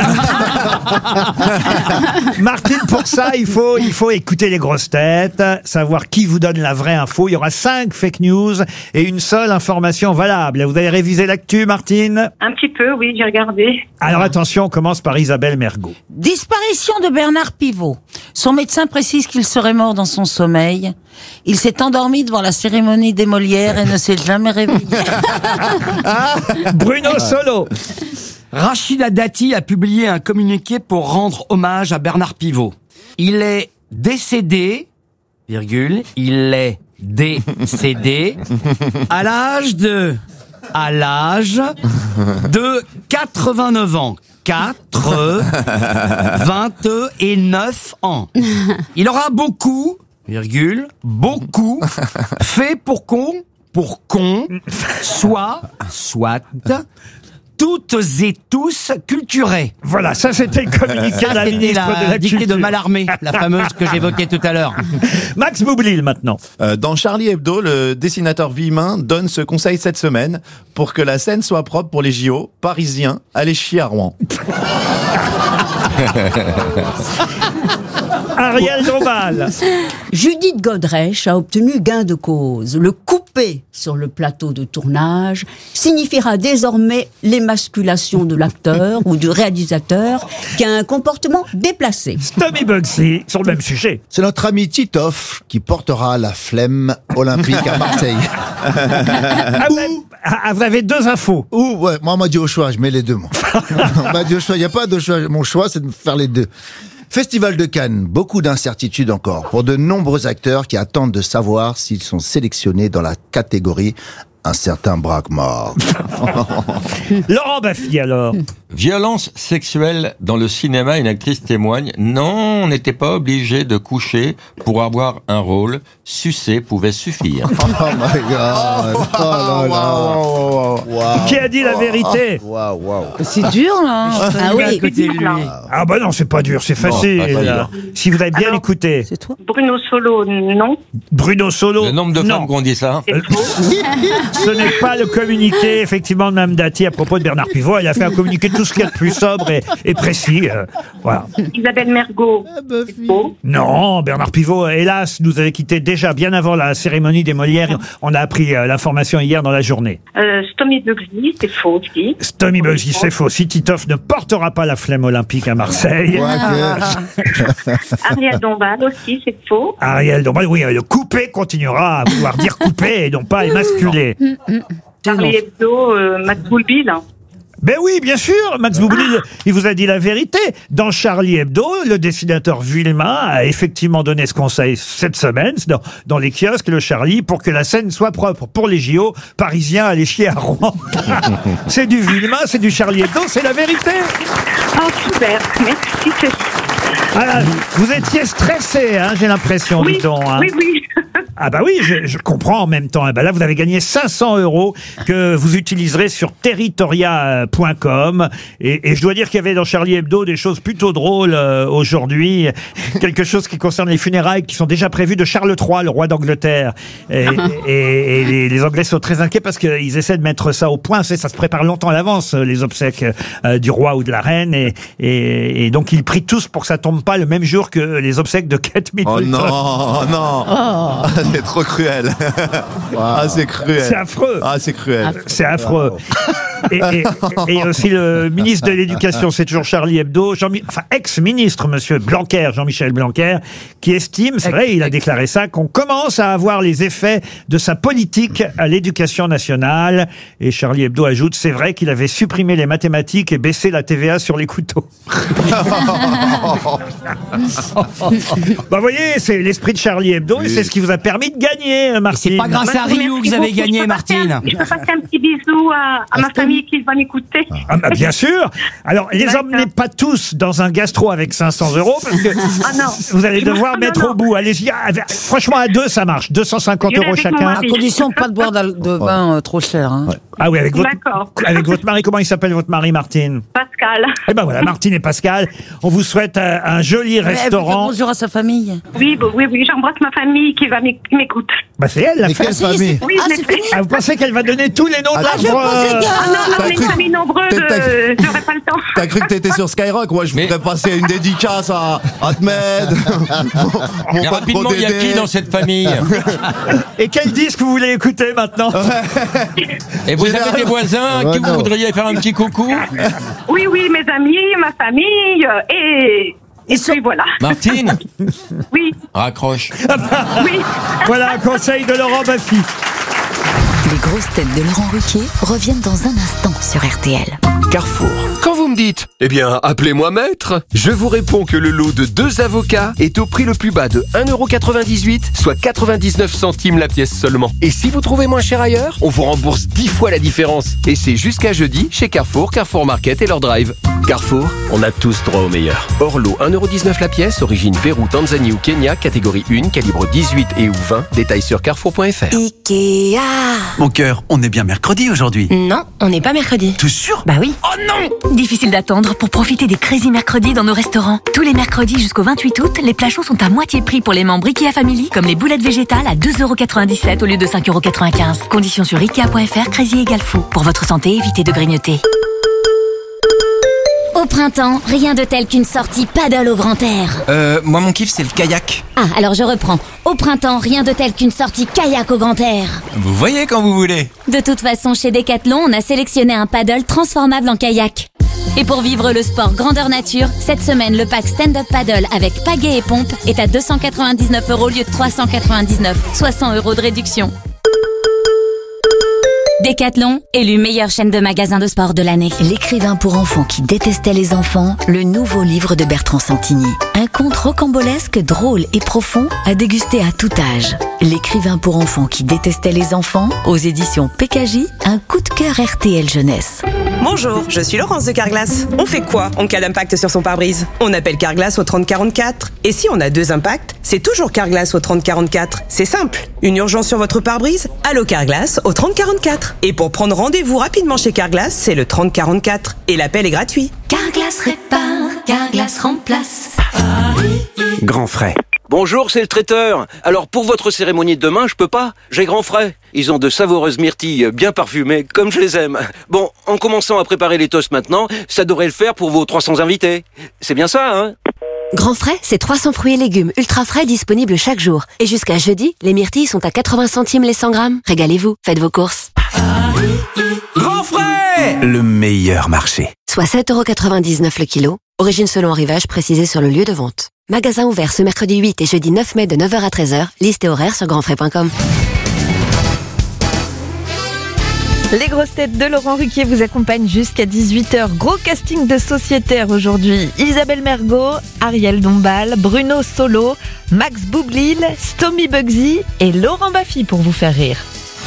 Martine, pour ça, il faut, il faut écouter les grosses têtes, savoir qui vous donne la vraie info. Il y aura cinq fake news et une seule information valable. Vous avez révisé l'actu, Martine? Un petit peu, oui, j'ai regardé. Alors attention, on commence par Isabelle Mergo. Disparition de Bernard Pivot. Son médecin précise qu'il serait mort dans son sommeil. Il s'est endormi devant la cérémonie des Molières et ne s'est jamais réveillé. Bruno Solo. Rachida Dati a publié un communiqué pour rendre hommage à Bernard Pivot. Il est décédé, virgule, il est décédé à l'âge de, à l'âge de quatre-vingt-neuf ans. quatre, vingt-neuf ans. Il aura beaucoup, virgule, beaucoup fait pour qu'on, pour qu'on soit, soit, toutes et tous culturés. Voilà, ça c'était le communiqué de la C'était ministre la de la dictée Culture. de Mallarmé, la fameuse que j'évoquais tout à l'heure. Max Boublil maintenant. Euh, dans Charlie Hebdo, le dessinateur Villemin donne ce conseil cette semaine pour que la scène soit propre pour les J O parisiens. Allez chier à Rouen. Ariel Dombal. Judith Godrèche a obtenu gain de cause. Le couper sur le plateau de tournage signifiera désormais l'émasculation de l'acteur ou du réalisateur qui a un comportement déplacé. Tommy Bugsy, sur le même sujet. C'est notre ami Titoff qui portera la flemme olympique à Marseille. Ah, vous avez- ah, vous avez deux infos. Ou, ouais, moi on m'a dit au choix, je mets les deux, moi. On m'a dit au choix, il n'y a pas de choix. Mon choix, c'est de faire les deux. Festival de Cannes, beaucoup d'incertitudes encore pour de nombreux acteurs qui attendent de savoir s'ils sont sélectionnés dans la catégorie un certain braque-mort. Laurent Baffy alors. Violence sexuelle dans le cinéma, une actrice témoigne. Non, on n'était pas obligé de coucher pour avoir un rôle. Sucer pouvait suffire. Oh my god. Oh là là. Wow. Qui a dit la vérité? Waouh, waouh. C'est dur, là. Ah oui, Ah bah non, c'est pas dur, c'est facile. pas dur. là. Si vous avez bien Alors, écouté. Bruno Solo, non. Bruno Solo. Le nombre de non. femmes qui ont dit ça. C'est faux. Ce n'est pas le communiqué, effectivement, de Mme Dati à propos de Bernard Pivot. Elle a fait un communiqué tout ce qu'il y a de plus sobre et, et précis. euh, voilà. Isabelle Mergo, c'est faux. Non, Bernard Pivot, hélas, nous avait quittés déjà bien avant la cérémonie des Molières. On a appris euh, l'information hier dans la journée. Euh, Stomy Bugsy, c'est faux aussi. Tommy Bugsy, c'est faux. Si Titoff ne portera pas la flemme olympique à Marseille. Ariel Dombal aussi, c'est faux. Ariel Dombal, oui, le coupé continuera à vouloir dire coupé et non pas émasculé. Charlie Hebdo, euh, Matt Boulbil. Ben oui, bien sûr, Max Boublil, il vous a dit la vérité. Dans Charlie Hebdo, le dessinateur Villemin a effectivement donné ce conseil cette semaine, dans, dans les kiosques, le Charlie, pour que la scène soit propre pour les J O parisiens à les chier à Rouen. C'est du Villemin, c'est du Charlie Hebdo, c'est la vérité. Oh, super, merci. c'est- Ah, vous étiez stressé, hein, j'ai l'impression, Oui, dis donc. Hein. oui, oui. Ah bah oui, je, je comprends en même temps. Eh ben là, vous avez gagné cinq cents euros que vous utiliserez sur territoria point com. Et, et je dois dire qu'il y avait dans Charlie Hebdo des choses plutôt drôles euh, aujourd'hui. Quelque chose qui concerne les funérailles qui sont déjà prévues de Charles trois, le roi d'Angleterre. Et, et- et les, les Anglais sont très inquiets parce qu'ils essaient de mettre ça au point. C'est, ça se prépare longtemps à l'avance, les obsèques euh, du roi ou de la reine. Et, et, et donc, ils prient tous pour que ça tombe pas le même jour que les obsèques de Kate Middleton. Oh non, oh non. Ah, c'est trop cruel. Ah, c'est cruel. C'est affreux. Ah, c'est cruel. C'est affreux. Et, et, et aussi le ministre de l'Éducation, c'est toujours Charlie Hebdo, Jean, enfin ex-ministre, monsieur Blanquer, Jean-Michel Blanquer, qui estime, c'est vrai, il a déclaré ça, qu'on commence à avoir les effets de sa politique à l'éducation nationale. Et Charlie Hebdo ajoute, c'est vrai qu'il avait supprimé les mathématiques et baissé la T V A sur les couteaux. Bah, vous voyez, c'est l'esprit de Charlie Hebdo, oui. Et c'est ce qui vous a permis de gagner, Martine. C'est pas grâce à Ryu que vous avez gagné, Martine. Je peux passer un petit bisou à, à ma famille qui va m'écouter. Ah bah bien sûr. Alors, les emmenez pas tous dans un gastro avec cinq cents euros parce que ah non. vous allez devoir non, mettre non. au bout. Allez-y, franchement, à deux, ça marche. deux cent cinquante euros chacun. À condition de pas de boire de vin euh, trop cher. Hein. Ouais. Ah oui, avec votre, D'accord. avec votre mari. Comment il s'appelle votre mari, Martine? Pascal. Eh ben voilà, Martine et Pascal. On vous souhaite un, un joli Mais restaurant. bonjour à sa famille. Oui, bah, oui, oui, j'embrasse ma famille qui va m'éc- qui m'écoute. Bah c'est elle, la Mais quelle famille? Oui, Ah, je l'ai c'est fait. fini. Ah, vous pensez qu'elle va donner tous les noms de Ah, l'arbre je euh, Ah non, non, T'as les cru- familles nombreuses, t'as- euh, j'aurais pas le temps. T'as cru que t'étais sur Skyrock? Moi, je Mais- voudrais passer une dédicace à Ahmed. Mais rapidement, il y a qui dans cette famille? Et quel disque vous voulez écouter maintenant? Et vous avez des voisins Ouais, qui vous non. voudriez faire un petit coucou? Oui, oui, mes amis, ma famille, euh, et... Et puis voilà. Martine, Oui, raccroche. oui. Voilà un conseil de Laurent Baffy. Les grosses têtes de Laurent Ruquier reviennent dans un instant sur R T L. Carrefour. Quand vous me dites, eh bien, appelez-moi maître, je vous réponds que le lot de deux avocats est au prix le plus bas de un euro quatre-vingt-dix-huit, soit quatre-vingt-dix-neuf centimes la pièce seulement. Et si vous trouvez moins cher ailleurs, on vous rembourse dix fois la différence. Et c'est jusqu'à jeudi chez Carrefour, Carrefour Market et leur drive. Carrefour, on a tous droit au meilleur. Hors lot, un euro dix-neuf la pièce, origine Pérou, Tanzanie ou Kenya, catégorie un, calibre dix-huit et ou vingt, détails sur carrefour point f r. Ikea. Mon cœur, on est bien mercredi aujourd'hui. Non, on n'est pas mercredi. T'es sûr? Bah oui. Oh non! Difficile d'attendre pour profiter des Crazy Mercredis dans nos restaurants. Tous les mercredis jusqu'au vingt-huit août, les plats chauds sont à moitié prix pour les membres Ikea Family, comme les boulettes végétales à deux euros quatre-vingt-dix-sept au lieu de cinq euros quatre-vingt-quinze. Conditions sur ikea point f r, Crazy égale fou. Pour votre santé, évitez de grignoter. Au printemps, rien de tel qu'une sortie paddle au grand air. Euh, moi mon kiff c'est le kayak. Ah, alors je reprends. Au printemps, rien de tel qu'une sortie kayak au grand air. Vous voyez quand vous voulez. De toute façon, chez Decathlon, on a sélectionné un paddle transformable en kayak. Et pour vivre le sport grandeur nature, cette semaine, le pack stand-up paddle avec pagaie et pompe est à deux cent quatre-vingt-dix-neuf euros au lieu de trois cent quatre-vingt-dix-neuf, soit cent euros de réduction. Decathlon, élu meilleure chaîne de magasins de sport de l'année. L'écrivain pour enfants qui détestait les enfants, le nouveau livre de Bertrand Santini. Un conte rocambolesque, drôle et profond à déguster à tout âge. L'écrivain pour enfants qui détestait les enfants, aux éditions P K J, un coup de cœur R T L Jeunesse. Bonjour, je suis Laurence de Carglass. On fait quoi en cas d'impact sur son pare-brise? On appelle Carglass au trente quarante-quatre. Et si on a deux impacts, c'est toujours Carglass au trente quarante-quatre. C'est simple. Une urgence sur votre pare-brise? Allô Carglass au trente quarante-quatre. Et pour prendre rendez-vous rapidement chez Carglass, c'est le trente quarante-quatre. Et l'appel est gratuit. Carglass répare, Carglass remplace. Grand frais. Bonjour, c'est le traiteur. Alors pour votre cérémonie de demain, je peux pas. J'ai grand frais. Ils ont de savoureuses myrtilles bien parfumées, comme je les aime. Bon, en commençant à préparer les toasts maintenant, ça devrait le faire pour vos trois cents invités. C'est bien ça, hein? Grand frais, c'est trois cents fruits et légumes ultra frais disponibles chaque jour. Et jusqu'à jeudi, les myrtilles sont à quatre-vingts centimes les cent grammes. Régalez-vous, faites vos courses. Grand frais! Le meilleur marché. Soit sept euros quatre-vingt-dix-neuf le kilo. Origine selon arrivage précisée sur le lieu de vente. Magasin ouvert ce mercredi huit et jeudi neuf mai de neuf heures à treize heures. Liste et horaire sur grand frais point com. Les grosses têtes de Laurent Ruquier vous accompagnent jusqu'à dix-huit heures. Gros casting de sociétaires aujourd'hui. Isabelle Mergo, Ariel Dombal, Bruno Solo, Max Boublil, Stomy Bugsy et Laurent Baffy pour vous faire rire.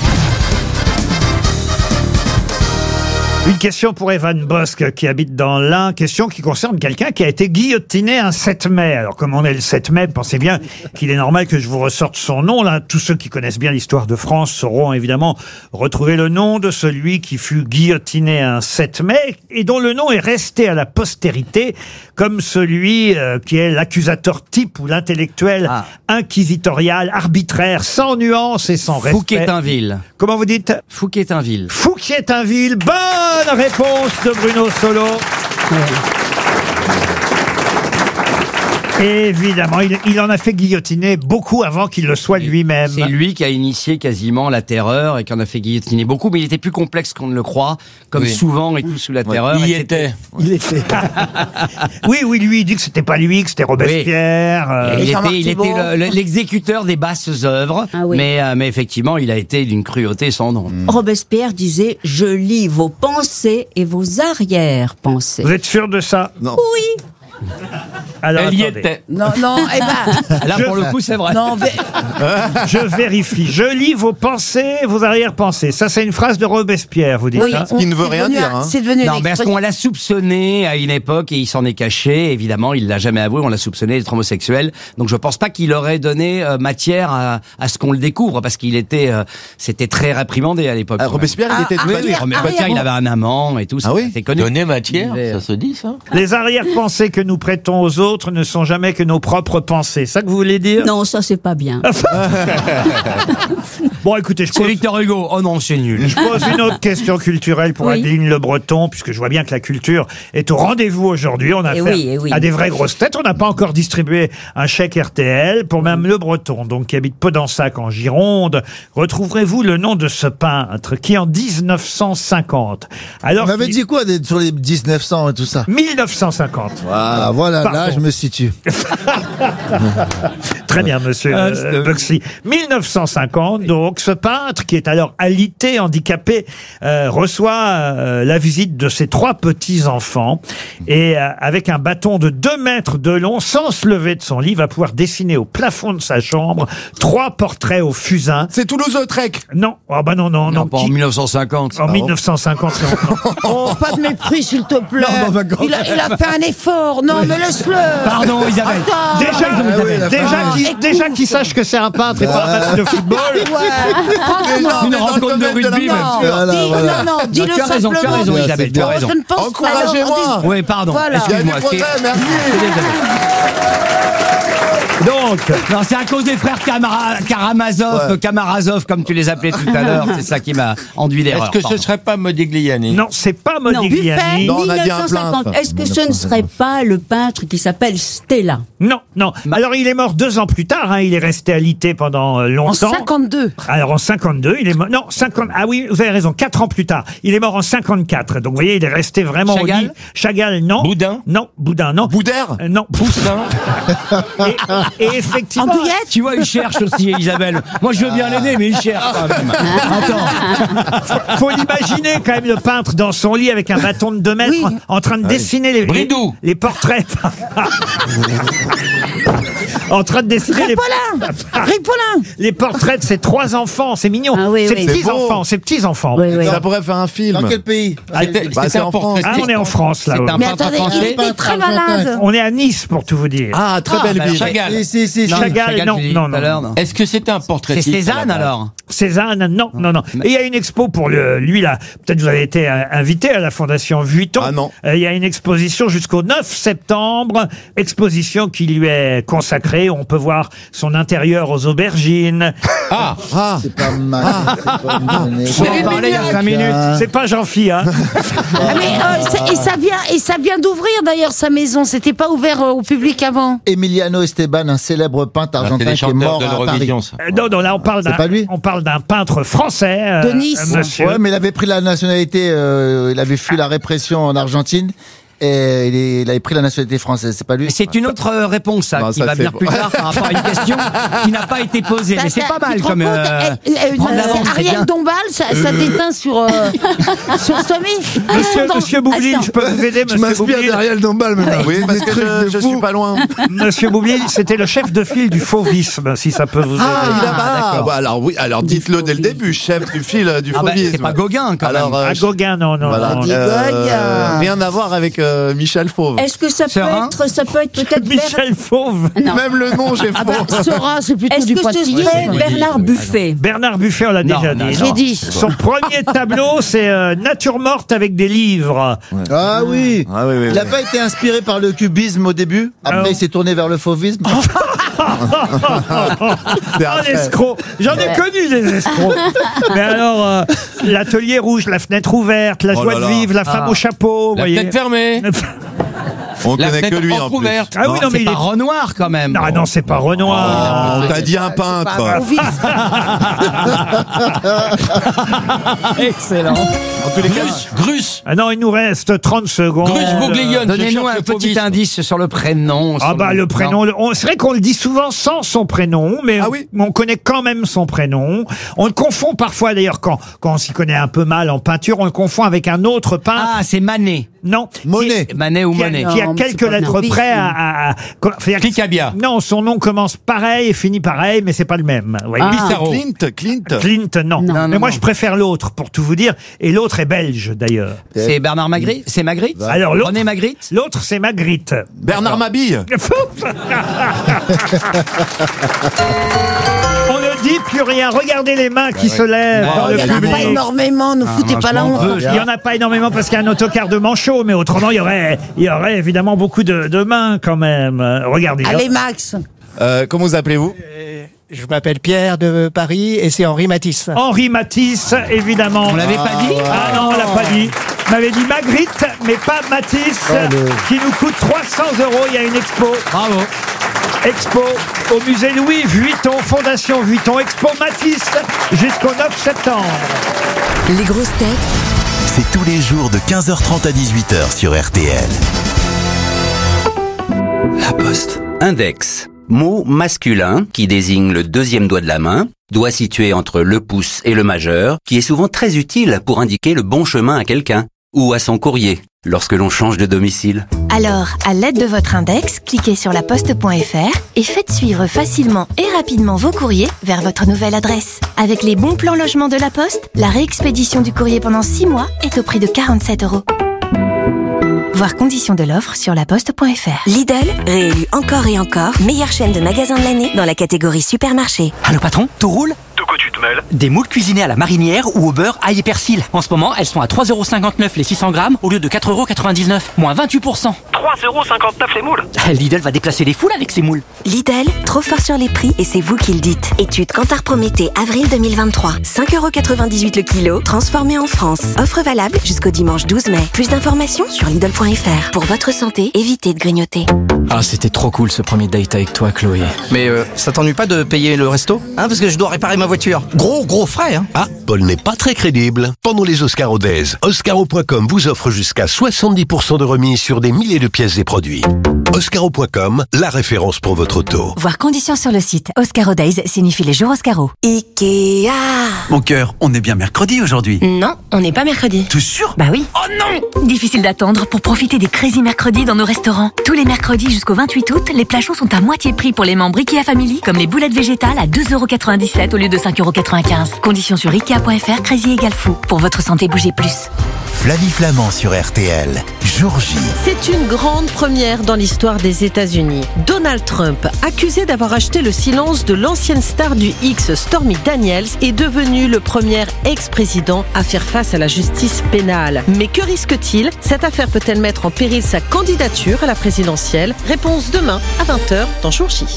Une question pour Evan Bosque qui habite dans l'Ain. Question qui concerne quelqu'un qui a été guillotiné un sept mai. Alors comme on est le sept mai, pensez bien qu'il est normal que je vous ressorte son nom. Là, tous ceux qui connaissent bien l'histoire de France sauront évidemment retrouver le nom de celui qui fut guillotiné un sept mai et dont le nom est resté à la postérité comme celui euh, qui est l'accusateur type ou l'intellectuel ah. inquisitorial, arbitraire, sans nuance et sans respect. Fouquetinville. Comment vous dites? Fouquetinville. Fouquetinville. Bonne réponse de Bruno Solo. Évidemment, il, il en a fait guillotiner beaucoup avant qu'il le soit lui-même. C'est lui qui a initié quasiment la terreur et qui en a fait guillotiner beaucoup, mais il était plus complexe qu'on ne le croit, comme Oui. souvent et tout sous la terreur. Il y Et c'était- était. Il était. oui, oui, lui, il dit que c'était pas lui, que c'était Robespierre. euh, Il Jean-Marc était, il était Thibault. le- le- l'exécuteur des basses œuvres, Ah oui. mais, euh, mais effectivement, il a été d'une cruauté sans nom. Robespierre disait « Je lis vos pensées et vos arrière-pensées Vous êtes sûr de ça? » Non. Oui. Alors, Elle y attendez. était. Non, non, eh ben. Là, Je- pour le coup, c'est vrai. Non, mais- Je vérifie. Je lis vos pensées, vos arrière-pensées. Ça, c'est une phrase de Robespierre, vous dites Oui, ça? Ce qui ne veut c'est rien devenu dire, un- hein. C'est devenu une Non, parce expression- qu'on l'a soupçonné à une époque et il s'en est caché. Évidemment, il l'a jamais avoué. On l'a soupçonné d'être homosexuel. Donc, je pense pas qu'il aurait donné euh, matière à, à ce qu'on le découvre, parce qu'il était, euh, c'était très réprimandé à l'époque. Ah, Robespierre, il Ah, était ah, Oui, pas oui, dire. Robespierre, il avait un amant et tout. Ah oui c'est connu. Donner matière, Il est- ça se dit, ça? Les arrière-pensées que nous prêtons aux autres ne sont jamais que nos propres pensées. Ça que vous voulez dire? Non, ça c'est pas bien. Bon, écoutez, je C'est pose, Victor Hugo. Oh non, c'est nul. je pose une autre question culturelle pour Oui. Adeline Le Breton, puisque je vois bien que la culture est au rendez-vous aujourd'hui. On a Eh affaire oui, eh oui. à des vraies grosses têtes. On n'a pas encore distribué un chèque R T L pour Mme Le Breton, donc qui habite Pedansac en Gironde. Retrouverez-vous le nom de ce peintre qui, en dix-neuf cent cinquante, alors On avait qu'il- dit quoi des- sur les dix-neuf cents et tout ça? mille neuf cent cinquante. Ah, voilà, là, Pardon. je me situe. Très bien, monsieur Ah, euh, c'est- Buxley. mille neuf cent cinquante, donc, ce peintre, qui est alors alité, handicapé, euh, reçoit euh, la visite de ses trois petits-enfants et, euh, avec un bâton de deux mètres de long, sans se lever de son lit, va pouvoir dessiner au plafond de sa chambre trois portraits au fusain. C'est Toulouse-Lautrec. Non, oh bah non, non, non. Non, pas en qui- mille neuf cent cinquante. en mille neuf cent cinquante, non. Oh, pas de mépris, s'il te plaît. Non, bah, quand il, a, il a fait un effort. Non, mais laisse-le. Pardon, Isabelle. Attends. Déjà, Ah oui, la déjà fin. qu'il déjà qu'il sache que c'est un peintre et pas un match de football. Ouais. Franchement. Une rencontre de rugby, même. Non, Voilà, dis- voilà. non, non, dis-le tu as raison, tu as simplement. raison, Ouais, Isabelle, c'est tu as bien. raison. Je ne pense pas. Encouragez-moi. Alors, Oui, pardon. Voilà. Il y a Excuse-moi. du progrès, c'est- merci. c'est désolé. Donc, Non, c'est à cause des frères Kamara- Karamazov, Ouais. Kamarazov, comme tu les appelais tout à l'heure. C'est ça qui m'a enduit d'erreur. Est-ce que pardon. ce serait pas Modigliani? non, c'est pas Non, Modigliani. Non, on a dit un mille neuf cent cinquante. peintre. Est-ce que ce ne serait pas le peintre qui s'appelle Stella? Non, non. Alors, il est mort deux ans plus tard. Hein. Il est resté alité pendant euh, En longtemps. cinquante-deux. Alors, en cinquante-deux, il est mort. Non, cinquante. Ah oui, vous avez raison. Quatre ans plus tard. Il est mort en cinquante-quatre. Donc, vous voyez, il est resté vraiment Chagall au lit. Chagall, non. Boudin? Non, Boudin, non. Boudère. Euh, non. Poussin? Et, et effectivement. Tu vois, il cherche aussi, Isabelle. Moi, je veux bien l'aider, mais il cherche quand même. Attends. Faut l'imaginer quand même, le peintre dans son lit avec un bâton de deux mètres Oui. en, en train de dessiner les, les, Bridou. les portraits. En train de dessiner les, Ripollin. Ripollin. les portraits de ses trois enfants. C'est mignon. Ah oui, ses oui. petits C'est beau. enfants, ses petits enfants. Oui, oui. Ça pourrait faire un film. Dans quel pays? Ah, C'était Bah, c'est c'était en un France. portrait. Ah, on est en France là. C'est un Mais peintre attendez, il français. était très malade. On est à Nice pour tout vous dire. Ah, très Ah, belle bah, ville. Chagall. Si, si, si. Non, si. Chagall, Chagall, non, tu dis non, tout à l'heure, non. non. Est-ce que c'était un C'est portraitiste? Cézanne, à la base alors. Cézanne, non, non, non. Et il y a une expo pour le, lui là. Peut-être vous avez été euh, invité à la Fondation Vuitton. Ah non. Euh, Il y a une exposition jusqu'au neuf septembre. Exposition qui lui est consacrée. On peut voir son intérieur aux aubergines. Ah! Ah. C'est pas mal. c'est pas mal. On en parlait il y a cinq minutes. C'est pas Jean-Phi, hein. Ah, mais, euh, ça- et ça vient, et ça vient d'ouvrir d'ailleurs sa maison. C'était pas ouvert euh, au public avant. Emiliano Esteban, un célèbre peintre Ah, c'est argentin des qui est chanteurs mort de à Paris. l'Eurovision, ça. Euh, Non, non, là on parle C'est d'un, pas lui on parle d'un peintre français, euh, De Nice. euh, monsieur. Ouais, mais il avait pris la nationalité, euh, il avait fui la répression en Argentine et il, est- il avait pris la nationalité française. C'est pas lui? C'est une autre euh, réponse, ça, Non, qui ça, va c'est venir bon. plus tard par rapport à une question qui n'a pas été posée. Mais c'est pas mal Tu te comme. rends compte, euh, eh, eh, prendre euh, l'avance, c'est bien. Ariel Dombal, ça, ça déteint sur, euh, sur Somi. Monsieur, monsieur Boublil, Attends. je peux vous aider, Je monsieur m'inspire Boublil. d'Ariel Dombal maintenant. Oui, parce que je, je suis pas loin. Monsieur Boublil, c'était le chef de file du fauvisme, si ça peut vous aider. Ah, il a pas. d'accord. Bah, alors oui, alors dites-le dès le début, chef du fil euh, du Ah bah, fauvisme. c'est pas Gauguin, quand Alors, même. euh, À Gauguin, non, non, voilà. non. Dis Gauguin. rien à voir avec euh, Michel Fauve. Est-ce que ça peut Serein être, ça peut être peut-être Michel Fauve. Non. Même le nom, j'ai Ah faux. bah, Seurat, c'est plutôt Est-ce du que ce pointillé. serait Bernard Buffet? Bernard Buffet, on l'a Non, déjà non, dit. non. J'ai dit. Son premier tableau, c'est euh, Nature morte avec des livres. Ah oui. Ah oui, oui, Il oui. n'a pas été inspiré par le cubisme au début. Après, Ah. il s'est tourné vers le fauvisme. C'est Ah, après. l'escroc. J'en ai connu des escrocs. Mais alors, euh, l'atelier rouge, la fenêtre ouverte, la Oh joie là de là. vivre, la femme Ah. au chapeau, vous La voyez. fenêtre fermée. On La connaît que fenêtre lui en plus. entrouverte. Ah oui, non, mais c'est il pas est- Renoir quand même. Non, non, c'est pas Renoir. On t'a dit un peintre. Excellent. En tous les cas, Grus, Grus. Ah non, il nous reste trente secondes. Grus Bouglione. Donnez-nous cherche un le petit fauvisme. indice sur le prénom. Ah sur bah le prénom, le- on- c'est vrai qu'on le dit souvent sans son prénom, mais Ah oui. on connaît quand même son prénom. On le confond parfois d'ailleurs quand, quand on s'y connaît un peu mal en peinture, on le confond avec un autre peintre. Ah, c'est Manet. Non. Monet. Manet ou Qui a, Monet. qui a Non, mais quelques c'est pas lettres bien. près à... à, à- co- c'est-à-dire que- Picabia. Non, son nom commence pareil et finit pareil, mais c'est pas le même. Vous voyez. Ah. Pissarro. Clint, Clint. Clint, non. Non, mais non, moi, non. je préfère l'autre, pour tout vous dire. Et l'autre est belge, d'ailleurs. C'est Bernard Magritte. C'est Magritte. Alors, l'autre- René Magritte. L'autre, c'est Magritte. Bernard Mabille. On ne dit plus rien. Regardez les mains qui se lèvent dans le Il n'y en a pas public. énormément, ne foutez pas la honte. Il n'y en a pas énormément parce qu'il y a un autocar de manchot, mais autrement, il y aurait, il y aurait évidemment beaucoup de, de mains quand même. Euh, Regardez. Allez, Max. Euh, comment vous appelez-vous? Je m'appelle Pierre de Paris et c'est Henri Matisse. Henri Matisse, évidemment. On l'avait pas dit. Ah non, on l'a pas dit. On m'avait dit Magritte, mais pas Matisse, qui nous coûte trois cents euros. Il y a une expo. Bravo. Expo au musée Louis Vuitton, Fondation Vuitton, Expo Matisse, jusqu'au neuf septembre. Les grosses têtes C'est tous les jours de quinze heures trente à dix-huit heures sur R T L. La Poste. Index. Mot masculin qui désigne le deuxième doigt de la main, doigt situé entre le pouce et le majeur, qui est souvent très utile pour indiquer le bon chemin à quelqu'un ou à son courrier lorsque l'on change de domicile. Alors, à l'aide de votre index, cliquez sur laposte point F R et faites suivre facilement et rapidement vos courriers vers votre nouvelle adresse. Avec les bons plans logement de la Poste, la réexpédition du courrier pendant six mois est au prix de quarante-sept euros. Voir conditions de l'offre sur laposte point F R. Lidl, réélu encore et encore, meilleure chaîne de magasins de l'année dans la catégorie supermarché. Allô patron, tout roule? De quoi tu te mêles? Des moules cuisinés à la marinière ou au beurre, ail et persil. En ce moment, elles sont à trois euros cinquante-neuf les six cents grammes au lieu de quatre euros quatre-vingt-dix-neuf, moins vingt-huit pour cent. trois euros cinquante-neuf les moules. Lidl va déplacer les foules avec ses moules. Lidl, trop fort sur les prix et c'est vous qui le dites. Étude Kantar Prométhée, avril deux mille vingt-trois. cinq euros quatre-vingt-dix-huit le kilo, transformé en France. Offre valable jusqu'au dimanche douze mai. Plus d'informations sur Lidl point F R. Pour votre santé, évitez de grignoter. Ah, c'était trop cool ce premier date avec toi, Chloé. Mais euh, ça t'ennuie pas de payer le resto? Hein, parce que je dois réparer ma voiture. Gros, gros frais, hein. Ah, Paul n'est pas très crédible. Pendant les Oscaro Days, Oscaro point com vous offre jusqu'à soixante-dix pour cent de remise sur des milliers de pièces et produits. Oscaro point com, la référence pour votre auto. Voir conditions sur le site. Oscaro Days signifie les jours Oscaro. Ikea. Mon cœur, on est bien mercredi aujourd'hui. Non, on n'est pas mercredi. T'es sûr? Bah oui. Oh non! Difficile d'attendre pour profiter des Crazy Mercredis dans nos restaurants. Tous les mercredis jusqu'au vingt-huit août, les plats chauds sont à moitié prix pour les membres Ikea Family, comme les boulettes végétales à deux euros quatre-vingt-dix-sept au lieu de cinq euros quatre-vingt-quinze. Conditions sur ikea point F R, Crazy égale fou. Pour votre santé, bougez plus. Flavie Flamand sur R T L. Jour J. C'est une grande première dans l'histoire des États-Unis. Donald Trump, accusé d'avoir acheté le silence de l'ancienne star du X, Stormy Daniels, est devenu le premier ex-président à faire face à la justice pénale. Mais que risque-t-il? Cette affaire peut-elle mettre en péril sa candidature à la présidentielle? Réponse demain à vingt heures dans Jour J.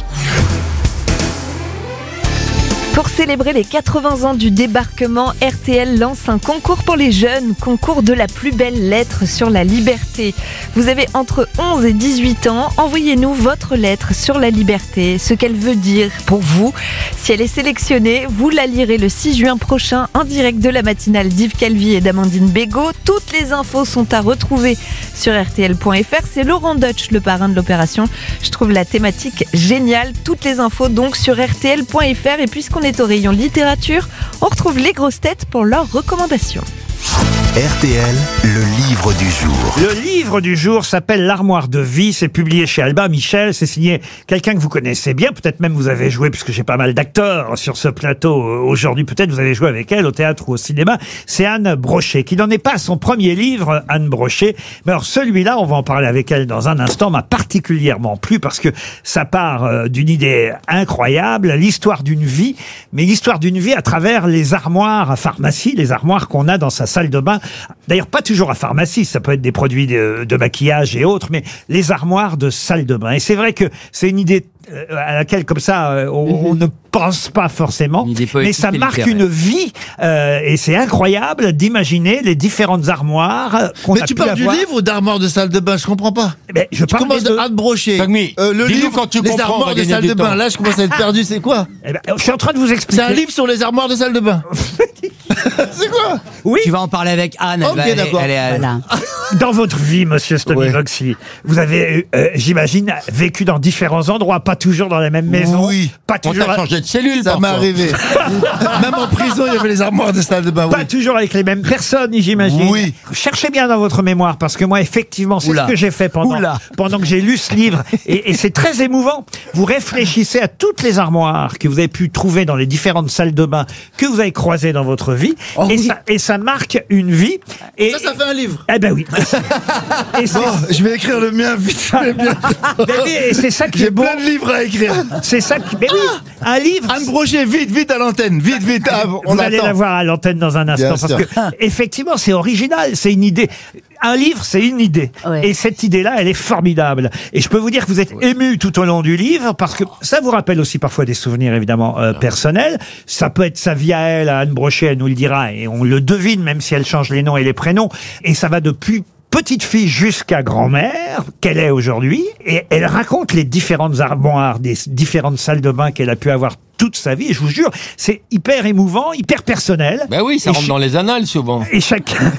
Pour célébrer les quatre-vingts ans du débarquement, R T L lance un concours pour les jeunes, concours de la plus belle lettre sur la liberté. Vous avez entre onze et dix-huit ans, envoyez-nous votre lettre sur la liberté, ce qu'elle veut dire pour vous. Si elle est sélectionnée, vous la lirez le six juin prochain en direct de la matinale d'Yves Calvi et d'Amandine Bégaud. Toutes les infos sont à retrouver sur R T L point F R. C'est Laurent Deutsch, le parrain de l'opération. Je trouve la thématique géniale. Toutes les infos donc sur R T L point F R. Et puisqu'on est au rayon littérature, on retrouve les grosses têtes pour leurs recommandations. R T L, le livre du jour. Le livre du jour s'appelle L'Armoire de vie. C'est publié chez Albin Michel. C'est signé quelqu'un que vous connaissez bien. Peut-être même vous avez joué, puisque j'ai pas mal d'acteurs sur ce plateau aujourd'hui. Peut-être vous avez joué avec elle au théâtre ou au cinéma. C'est Anne Brochet, qui n'en est pas à son premier livre, Anne Brochet. Mais alors celui-là, on va en parler avec elle dans un instant, m'a particulièrement plu parce que ça part euh, d'une idée incroyable, l'histoire d'une vie, mais l'histoire d'une vie à travers les armoires à pharmacie, les armoires qu'on a dans sa salle de bain. d'ailleurs pas toujours à pharmacie, ça peut être des produits de, de maquillage et autres, mais les armoires de salle de bain. Et c'est vrai que c'est une idée euh, à laquelle, comme ça, euh, on, on ne pense pas forcément, mais ça marque une vie, euh, et c'est incroyable d'imaginer les différentes armoires qu'on Mais a tu pu parles du avoir. livre ou d'armoire de salle de bain? Je comprends pas. Mais je tu parle commences des deux. à te brocher. Tagmi, Euh, le dis-nous livre, quand tu les comprends, on armoires va de gagner salle du de bain. temps. Là, je commence à être perdu. C'est quoi? Eh ben, je suis en train de vous expliquer. C'est un livre sur les armoires de salle de bain. C'est quoi? Oui. Tu vas en parler avec Anne. Elle Ok, va- elle est- d'accord. elle est à- Voilà. Dans votre vie, monsieur Stomy Ouais. Voxy, vous avez, euh, j'imagine, vécu dans différents endroits, pas toujours dans la même maison. Oui. Pas On toujours, t'a changé de cellule, Ça m'est parfois. arrivé. Même en prison, il y avait les armoires de salle de bain. pas Oui. toujours avec les mêmes personnes, j'imagine. Oui. Cherchez bien dans votre mémoire, parce que moi, effectivement, c'est Oula. ce que j'ai fait pendant, Oula. pendant que j'ai lu ce livre. Et, et c'est très émouvant. Vous réfléchissez à toutes les armoires que vous avez pu trouver dans les différentes salles de bain que vous avez croisées dans votre vie. Oh et, oui. ça, et ça marque une vie. Et, Ça, ça fait un livre. Eh ben oui. Et c'est- Bon, je vais écrire le mien vite. fait bien. Ben oui, et c'est ça qui J'ai est beau. plein de livres à écrire. C'est ça qui. Mais oui, un livre. Anne Brochet, vite, vite à l'antenne. Vite, vite. Ah, on Vous allez attend. la voir à l'antenne dans un instant, Bien parce sûr. que effectivement, c'est original, c'est une idée. Un livre, c'est une idée, Ouais. et cette idée-là, elle est formidable. Et je peux vous dire que vous êtes ému tout au long du livre, parce que ça vous rappelle aussi parfois des souvenirs évidemment euh, personnels. Ça peut être sa vie à elle, à Anne Brochet, elle nous le dira, et on le devine, même si elle change les noms et les prénoms. Et ça va depuis petite fille jusqu'à grand-mère, qu'elle est aujourd'hui, et elle raconte les différentes armoires, des différentes salles de bain qu'elle a pu avoir toute sa vie. Et je vous jure, c'est hyper émouvant, hyper personnel. Ben oui, ça Et rentre ch- dans les annales souvent. Et chacun.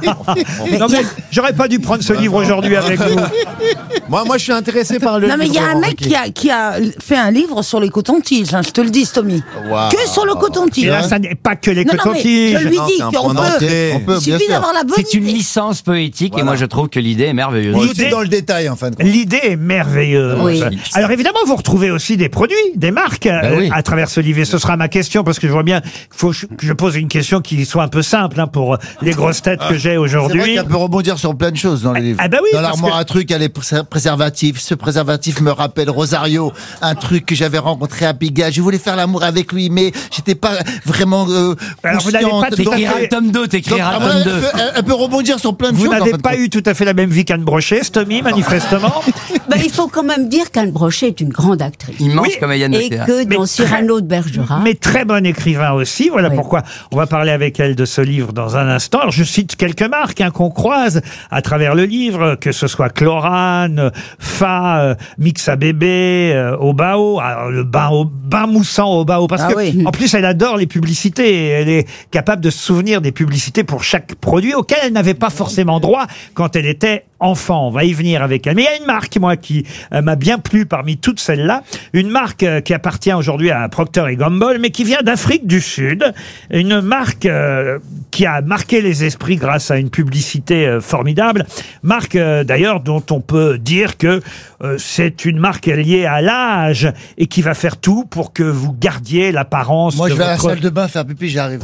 Non mais j'aurais pas dû prendre ce livre aujourd'hui avec vous. Moi, moi, je suis intéressé par le Non, mais il y a livre, un mec Ricky. qui a, qui a fait un livre sur les cotons-tiges, hein, je te le dis, Stomy. Waouh. Que sur le Et coton-tige. là, ça n'est pas que les Non, non, mais cotons-tiges. je lui Non, dis c'est un qu'on point peut. d'entrée. On peut, Il bien suffit sûr. d'avoir la bonne C'est une idée. licence poétique et Voilà. moi je trouve que l'idée est merveilleuse. On est L'idée- aussi dans le détail, en fin de compte. L'idée est merveilleuse. Oui. Alors évidemment, vous retrouvez aussi des produits, des marques euh, Ben oui. à travers ce livre. Et ce sera ma question, parce que je vois bien qu'il faut que je pose une question qui soit un peu simple hein, pour les grosses têtes que j'ai C'est vrai aujourd'hui. qu'elle peut rebondir sur plein de choses dans les livres. ah bah oui, dans parce l'armoire que- à trucs, elle est pré- préservatif. Ce préservatif me rappelle Rosario, un truc que j'avais rencontré à Pigalle. Je voulais faire l'amour avec lui, mais j'étais pas vraiment euh, Alors, vous n'avez consciente. pas tout à Donc, T'écriras fait- le tome deux, donc, t'écriras à le mon tome avis, deux. elle, peut, elle- elle peut rebondir sur plein de Vous choses. en n'avez fin de pas compte. eu tout à fait la même vie qu'Anne Brochet, Stomy, manifestement. Ben, il faut quand même dire qu'Anne Brochet est une grande actrice. Immense Oui. comme Yann Et Leclerc. que Mais dans très- Cyrano de Bergerac, Mais très bon écrivain aussi. Voilà Oui. pourquoi on va parler avec elle de ce livre dans un instant. Alors, je cite quelques marques hein, qu'on croise à travers le livre, que ce soit Chlorane, Fa, euh, Mixa Bébé, euh, Obao, alors, le bain, au, bain moussant Obao. Parce Ah que, oui. en plus, elle adore les publicités et elle est capable de se souvenir des publicités pour chaque produit auquel elle n'avait pas forcément droit quand elle était enfant. On va y venir avec elle. Mais il y a une marque, moi, qui euh, m'a bien plu parmi toutes celles-là. Une marque euh, qui appartient aujourd'hui à Procter et Gamble, mais qui vient d'Afrique du Sud. Une marque euh, qui a marqué les esprits grâce à une publicité euh, formidable. Marque, euh, d'ailleurs, dont on peut dire que euh, c'est une marque liée à l'âge et qui va faire tout pour que vous gardiez l'apparence Moi, de je vais à la votre... salle de bain faire pipi, j'arrive.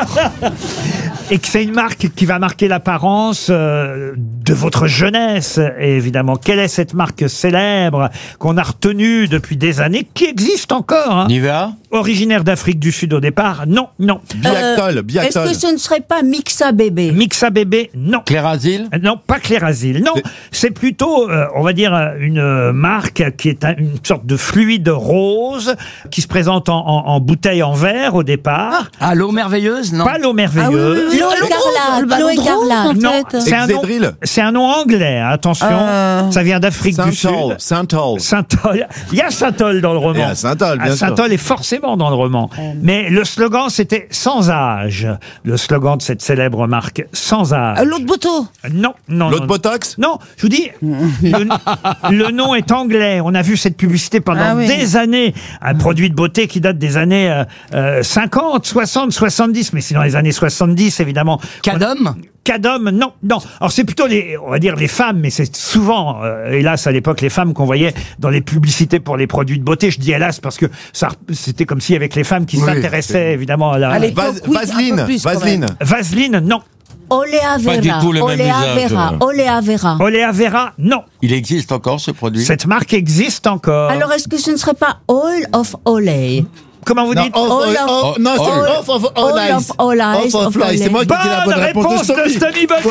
Et que c'est une marque qui va marquer l'apparence euh, de votre jeunesse, et évidemment. Quelle est cette marque célèbre qu'on a retenue depuis des années, qui existe encore hein. Nivea. Originaire d'Afrique du Sud au départ, non, non. Biactol, est-ce Biactol. que ce ne serait pas Mixa Bébé? Mixa Bébé, non. Clérasil. Non, pas Clérasil. Non, c'est plutôt, euh, on va dire, euh, une euh, marque qui est un- une sorte de fluide rose qui se présente en, en- en bouteille en verre au départ. Ah, l'eau merveilleuse, non? Pas l'eau merveilleuse. Ah oui, oui, oui. L'eau Le écarlate, le ballon l'eau de rose, écarlate. en Non, fait. c'est un, nom, Excedril. c'est un nom anglais, hein, attention. Euh, Ça vient d'Afrique du Sud. Saint-Ol. Saint-Ol. Saint-Ol. Il y a Saint-Ol dans le roman. Il y a Saint-Ol, bien Ah, sûr. Saint-Ol est forcément dans le roman. Mais le slogan, c'était sans âge. Le slogan de cette célèbre marque, sans âge. Euh, L'eau de Boto. Non, non, L'eau non. de Botox. Non, je vous dis, le, le nom est anglais. On a vu cette publicité pendant Ah oui. des années. Un produit de beauté qui date des années euh, euh, cinquante, soixante, soixante-dix. Mais c'est dans les années soixante-dix, évidemment. Cadom? Cadom, non, non. Alors c'est plutôt les, on va dire les femmes, mais c'est souvent, euh, hélas à l'époque, les femmes qu'on voyait dans les publicités pour les produits de beauté. Je dis hélas parce que ça, c'était comme si avec les femmes qui Oui, s'intéressaient évidemment à la À l'époque, Vas- oui, un peu Vaseline. plus, quand Vaseline. Vaseline, non. Oléa Pas du Vera. tout le même Oléa usage. Vera. Oléa Vera. Oléa Vera, non. Il existe encore ce produit. Cette marque existe encore. Alors, est-ce que ce ne serait pas Oil of Olay? Comment vous Non, dites off, All off, of- off, non, c'est all- off of all all eyes. of all eyes Off of of eyes. all C'est moi qui dis la Bonne bonne réponse réponse de de Stomy. Stomy Bugsy.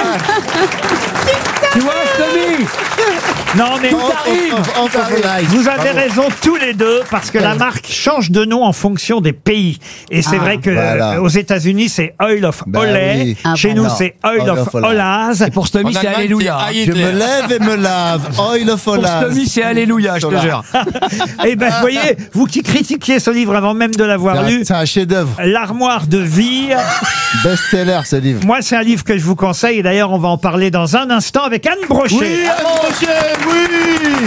Tu vois, Stomy? Non, mais Off of- off- off of all eyes. vous avez Bravo. raison tous les deux parce que la marque change de nom en fonction des pays. Et c'est Ah, vrai que voilà. euh, aux États-Unis c'est Oil of Bah Olay, oui. Ah, chez voilà. nous c'est Oil Oil of of Olay. Olaz. Et pour Stomy, En c'est Allemagne, Alléluia. c'est Aïe Je me lève et me lave. Oil of Pour Olaz. Stomy, c'est Alléluia, je te Voilà. jure. Et ben, vous voyez, vous qui critiquiez ce livre avant même de l'avoir C'est un- lu, C'est un chef-d'œuvre. L'armoire de vie. Best-seller, ce livre. Moi, c'est un livre que je vous conseille. Et d'ailleurs, on va en parler dans un instant avec Anne Brochet. Oui, Anne Brochet, oui.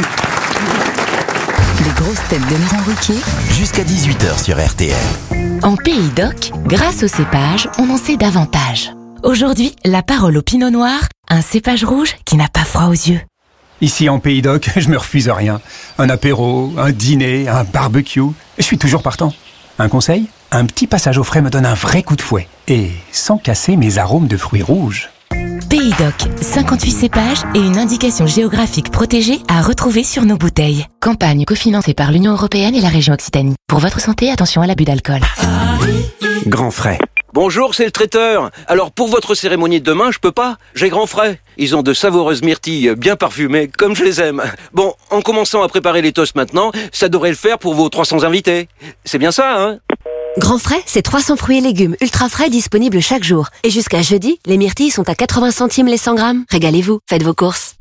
Les grosses têtes de Laurent Ruquier. Jusqu'à dix-huit heures sur R T L. En Pays d'Oc, grâce au cépage, on en sait davantage. Aujourd'hui, la parole au pinot noir, un cépage rouge qui n'a pas froid aux yeux. Ici en Pays d'Oc, je me refuse à rien. Un apéro, un dîner, un barbecue, je suis toujours partant. Un conseil ? Un petit passage au frais me donne un vrai coup de fouet. Et sans casser mes arômes de fruits rouges. Pays d'Oc, cinquante-huit cépages et une indication géographique protégée à retrouver sur nos bouteilles. Campagne cofinancée par l'Union Européenne et la région Occitanie. Pour votre santé, attention à l'abus d'alcool. Grand frais. Bonjour, c'est le traiteur. Alors pour votre cérémonie de demain, je peux pas. J'ai grand frais. Ils ont de savoureuses myrtilles bien parfumées, comme je les aime. Bon, en commençant à préparer les toasts maintenant, ça devrait le faire pour vos trois cents invités. C'est bien ça, hein? Grand frais, c'est trois cents fruits et légumes ultra frais disponibles chaque jour. Et jusqu'à jeudi, les myrtilles sont à quatre-vingts centimes les cent grammes. Régalez-vous, faites vos courses.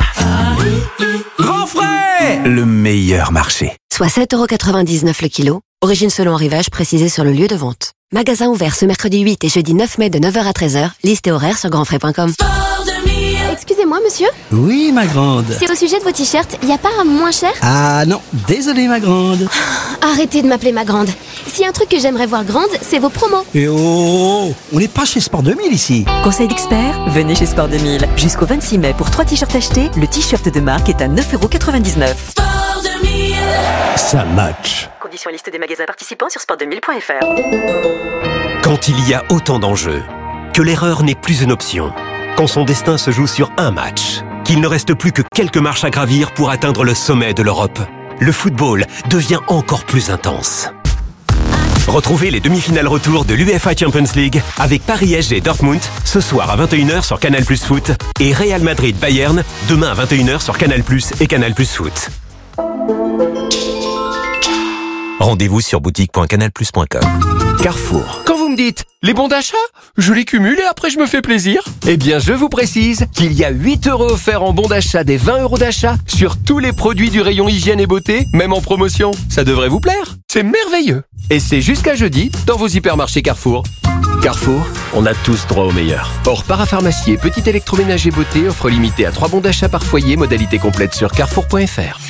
Grand frais! Le meilleur marché. Soit sept euros quatre-vingt-dix-neuf le kilo. Origine selon arrivage précisée sur le lieu de vente. Magasin ouvert ce mercredi huit et jeudi neuf mai de neuf heures à treize heures. Liste et horaire sur grandfrais point com. Excusez-moi, monsieur. Oui, ma grande. C'est au sujet de vos t-shirts. Y a pas un moins cher? Ah non, désolé, ma grande. Arrêtez de m'appeler ma grande. S'il y a un truc que j'aimerais voir grande, c'est vos promos. Et oh, on n'est pas chez Sport deux mille ici. Conseil d'expert, venez chez Sport deux mille. Jusqu'au vingt-six mai, pour trois t-shirts achetés, le t-shirt de marque est à neuf euros quatre-vingt-dix-neuf. Sport deux mille. Ça match. Conditions et liste des magasins participants sur sport deux mille point f r. Quand il y a autant d'enjeux, que l'erreur n'est plus une option, quand son destin se joue sur un match, qu'il ne reste plus que quelques marches à gravir pour atteindre le sommet de l'Europe, le football devient encore plus intense. Retrouvez les demi-finales retour de l'UEFA Champions League avec Paris S G Dortmund ce soir à vingt et une heures sur Canal Plus Foot et Real Madrid Bayern demain à vingt et une heures sur Canal Plus et Canal Plus Foot. Rendez-vous sur boutique point canal plus point com. Carrefour. Quand vous me dites les bons d'achat, je les cumule et après je me fais plaisir. Eh bien, je vous précise qu'il y a huit euros offerts en bons d'achat des vingt euros d'achat sur tous les produits du rayon hygiène et beauté, même en promotion. Ça devrait vous plaire. C'est merveilleux. Et c'est jusqu'à jeudi dans vos hypermarchés Carrefour. Carrefour, on a tous droit au meilleur. Or, parapharmacie et petit électroménager beauté offre limité à trois bons d'achat par foyer, modalité complète sur carrefour point f r.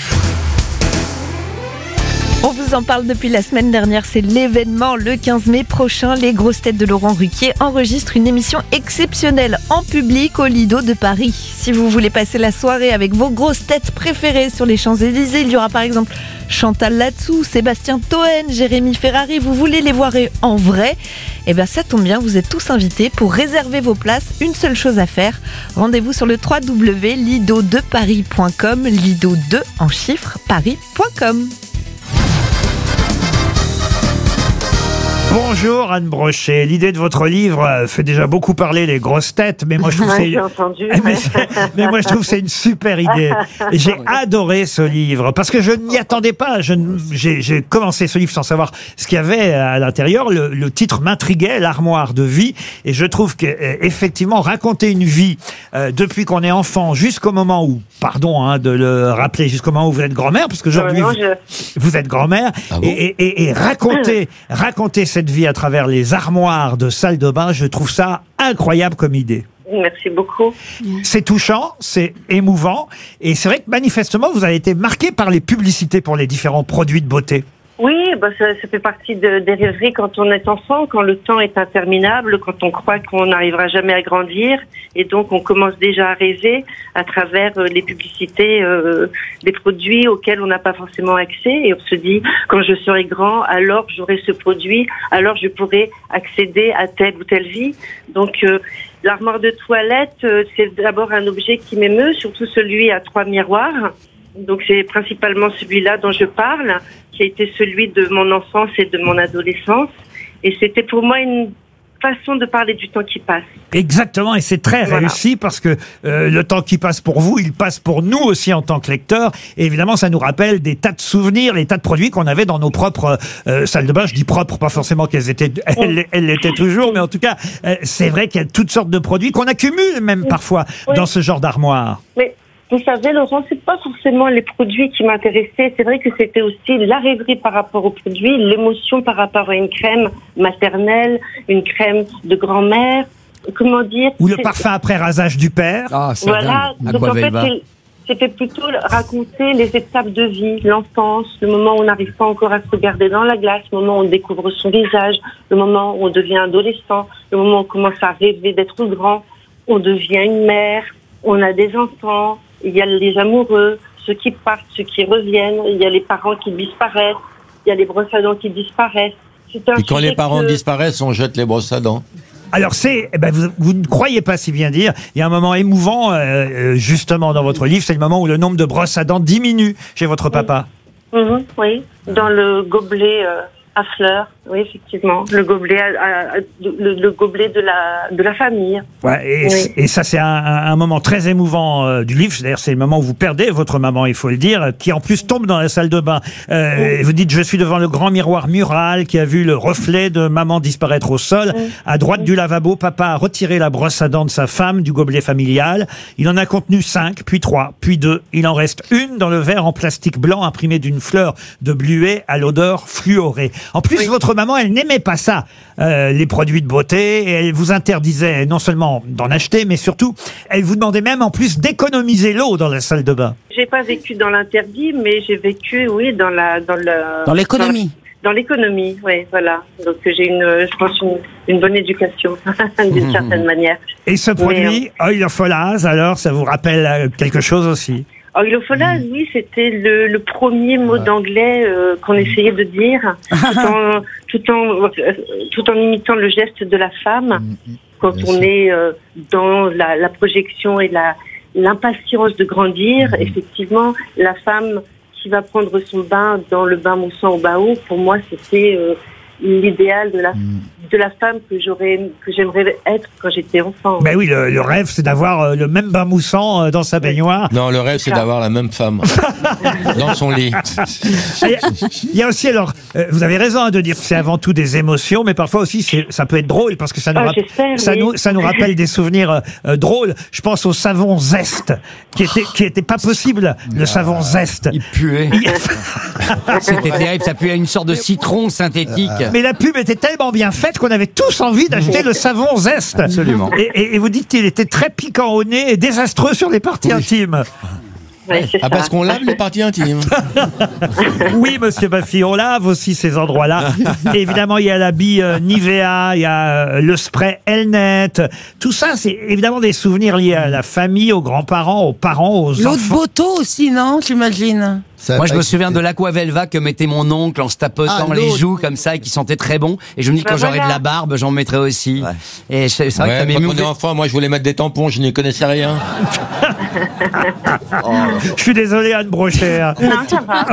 On vous en parle depuis la semaine dernière, c'est l'événement le quinze mai prochain. Les grosses têtes de Laurent Ruquier enregistrent une émission exceptionnelle en public au Lido de Paris. Si vous voulez passer la soirée avec vos grosses têtes préférées sur les Champs-Élysées, il y aura par exemple Chantal Latsou, Sébastien Toen, Jérémy Ferrari. Vous voulez les voir en vrai? Eh bien ça tombe bien, vous êtes tous invités. Pour réserver vos places, une seule chose à faire. Rendez-vous sur le w w w point lido deux paris point com, lido deux en chiffres, paris point com. Bonjour Anne Brochet. L'idée de votre livre fait déjà beaucoup parler les grosses têtes, mais moi je trouve Ouais, c'est j'ai entendu. mais, mais moi je trouve que c'est une super idée. Et j'ai adoré ce livre parce que je n'y attendais pas. Je ne- j'ai, j'ai commencé ce livre sans savoir ce qu'il y avait à l'intérieur. Le, le titre m'intriguait, l'armoire de vie, et je trouve que euh, effectivement raconter une vie euh, depuis qu'on est enfant jusqu'au moment où, pardon hein, de le rappeler, jusqu'au moment où vous êtes grand-mère, parce qu'aujourd'hui Non, vous, je- vous êtes grand-mère, Ah bon et, et, et raconter raconter cette vie à travers les armoires de salle de bain, je trouve ça incroyable comme idée. Merci beaucoup. C'est touchant, c'est émouvant, et c'est vrai que manifestement, vous avez été marqué par les publicités pour les différents produits de beauté. Oui, bah ça, ça fait partie de, des rêveries quand on est enfant, quand le temps est interminable, quand on croit qu'on n'arrivera jamais à grandir, et donc on commence déjà à rêver à travers euh, les publicités euh, des produits auxquels on n'a pas forcément accès, et on se dit quand je serai grand, alors j'aurai ce produit, alors je pourrai accéder à telle ou telle vie. Donc euh, l'armoire de toilette, euh, c'est d'abord un objet qui m'émeut, surtout celui à trois miroirs. Donc c'est principalement celui-là dont je parle, qui a été celui de mon enfance et de mon adolescence. Et c'était pour moi une façon de parler du temps qui passe. Exactement, et c'est très Voilà. réussi parce que euh, le temps qui passe pour vous, il passe pour nous aussi en tant que lecteurs. Et évidemment, ça nous rappelle des tas de souvenirs, les tas de produits qu'on avait dans nos propres euh, salles de bain. Je dis propres, pas forcément qu'elles étaient, elles, elles l'étaient toujours, mais en tout cas, euh, c'est vrai qu'il y a toutes sortes de produits qu'on accumule même parfois Oui. dans ce genre d'armoire. Mais vous savez, Laurent, c'est pas forcément les produits qui m'intéressaient. C'est vrai que c'était aussi la rêverie par rapport aux produits, l'émotion par rapport à une crème maternelle, une crème de grand-mère. Comment dire Ou le c'est- parfum après rasage du père. Ah, c'est Voilà. dingue. Donc en fait, Aquavelva. c'est- c'était plutôt raconter les étapes de vie, l'enfance, le moment où on n'arrive pas encore à se regarder dans la glace, le moment où on découvre son visage, le moment où on devient adolescent, le moment où on commence à rêver d'être grand, on devient une mère, on a des enfants, il y a les amoureux, ceux qui partent, ceux qui reviennent, il y a les parents qui disparaissent, il y a les brosses à dents qui disparaissent. C'est un Et quand sujet les parents que- disparaissent, on jette les brosses à dents. Alors c'est, eh ben vous, vous ne croyez pas si bien dire, il y a un moment émouvant euh, euh, justement dans votre livre, c'est le moment où le nombre de brosses à dents diminue chez votre papa. Mhm, oui, dans le gobelet euh, à fleurs, oui, effectivement, le gobelet, à- à- le, le gobelet de la de la famille. Ouais, et, Oui. et ça, c'est un, un- un moment très émouvant euh, du livre. D'ailleurs, c'est le moment où vous perdez votre maman, il faut le dire, qui en plus tombe dans la salle de bain. Euh, et vous dites, je suis devant le grand miroir mural qui a vu le reflet de maman disparaître au sol. À droite du lavabo, papa a retiré la brosse à dents de sa femme du gobelet familial. Il en a contenu cinq, puis trois, puis deux. Il en reste une dans le verre en plastique blanc imprimé d'une fleur de bluet à l'odeur fluorée. En plus, votre maman, elle n'aimait pas ça, euh, les produits de beauté, et elle vous interdisait non seulement d'en acheter, mais surtout, elle vous demandait même en plus d'économiser l'eau dans la salle de bain. J'ai pas vécu dans l'interdit, mais j'ai vécu, oui, dans la dans le Dans l'économie. Dans, dans l'économie, oui, voilà. Donc j'ai une, je pense une, une bonne éducation d'une certaine manière. Et ce Mais, produit, Oil of Folaz, alors, ça vous rappelle euh, quelque chose aussi? Oilofolase, oui, c'était le, le premier mot d'anglais euh, qu'on essayait de dire, tout en, tout, en, euh, tout en imitant le geste de la femme, quand on est euh, dans la, la projection et la l'impatience de grandir. Effectivement, la femme qui va prendre son bain dans le bain moussant au Bao, pour moi, c'était euh, l'idéal de la de la femme que j'aurais que j'aimerais être quand j'étais enfant. Ben oui, le, le rêve, c'est d'avoir euh, le même bain moussant euh, dans sa baignoire. Non, le rêve, c'est d'avoir la même femme dans son lit. Il y a- il y a aussi, alors, euh, vous avez raison hein, de dire que c'est avant tout des émotions, mais parfois aussi, c'est- ça peut être drôle parce que ça nous, Ah, rap- j'espère, ça oui. nous, ça nous rappelle des souvenirs euh, euh, drôles. Je pense au savon Zest, qui était, qui était pas possible, le savon Zest. Il puait. C'était terrible, ça puait à une sorte de citron synthétique. Mais la pub était tellement bien faite qu'on avait tous envie d'acheter le savon Zest. Absolument. Et, et- et vous dites qu'il était très piquant au nez et désastreux sur les parties intimes. Ah, parce qu'on lave les parties intimes. Oui, monsieur Baffy, on lave aussi ces endroits-là. Et évidemment, il y a la bille euh, Nivea, il y a euh, le spray Elnet. Tout ça, c'est évidemment des souvenirs liés à la famille, aux grands-parents, aux parents, aux L'eau de enfants. Boto aussi, non, j'imagine. Moi, je me souviens de l'Aquavelva que mettait mon oncle en se tapotant Ah, les l'autre. joues comme ça et qui sentait très bon. Et je me dis que Bah quand j'aurai voilà. de la barbe, j'en mettrai aussi. Et c'est c'est vrai Ouais, que ça quand on m'émouvait. est enfant, moi, je voulais mettre des tampons, je n'y connaissais rien. Je suis désolé, Anne Brochet. hein. Non, ça va.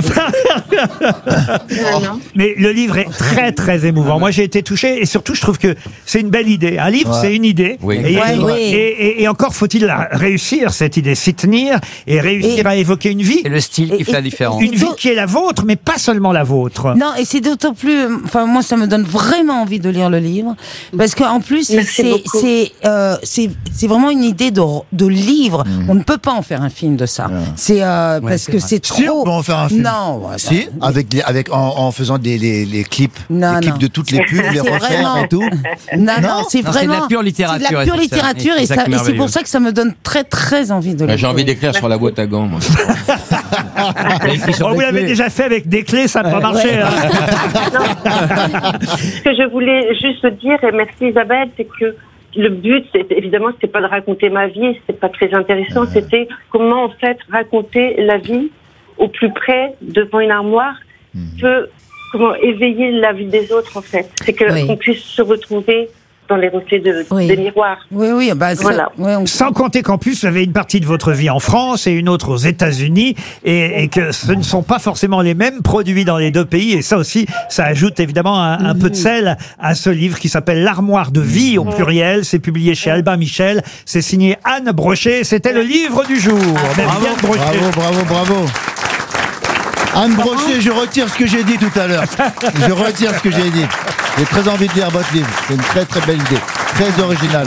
Non, non. Mais le livre est très très émouvant. Moi j'ai été touché et surtout je trouve que c'est une belle idée. Un livre Ouais. c'est une idée. Oui. Et, Ouais, et- oui. et- et encore faut-il la réussir cette idée, s'y tenir et réussir à évoquer une vie. C'est le style qui fait la différence. Une vie qui est la vôtre mais pas seulement la vôtre. Non, et c'est d'autant plus. Enfin, moi, ça me donne vraiment envie de lire le livre. Parce qu'en plus, Merci c'est beaucoup. c'est euh, c'est c'est vraiment une idée de, de livre. On ne peut pas en faire un film de ça. C'est euh, parce c'est que vrai. c'est Si, trop. on peut en faire un film. Non, ouais, Si, avec, les- avec, en, en faisant des, les, les clips, Non, les clips non. de toutes les pubs, les C'est refaire vraiment- et tout. Non, non, c'est Non, c'est de vraiment. la pure littérature, C'est de la et pure c'est ça. littérature Et et, c'est ça ça, qui est et c'est pour merveilleux. ça que ça me donne très très envie de Ouais, lire. J'ai envie d'écrire sur la boîte à gants, moi. On vous l'avez déjà fait avec des clés, ça n'a pas marché. Ouais. hein. Ce que je voulais juste dire, et merci Isabelle, c'est que le but, c'est, évidemment, c'était pas de raconter ma vie, c'était pas très intéressant, c'était comment en fait raconter la vie au plus près devant une armoire peut comment éveiller la vie des autres en fait. C'est que Oui. qu'on puisse se retrouver dans les reflets de, Oui. des miroirs. Oui, oui, bah, ça- Voilà. ouais, on- Sans compter qu'en plus, vous avez une partie de votre vie en France et une autre aux États-Unis, et, et que ce ne sont pas forcément les mêmes produits dans les deux pays. Et ça aussi, ça ajoute évidemment un, un peu de sel à ce livre qui s'appelle L'Armoire de vie au pluriel. C'est publié chez Albin Michel. C'est signé Anne Brochet. C'était le livre du jour. Merci, Anne Brochet. Bravo, bravo, bravo. Anne Brochet, je retire ce que j'ai dit tout à l'heure. Je retire ce que j'ai dit. J'ai très envie de lire votre livre. C'est une très très belle idée. Très originale.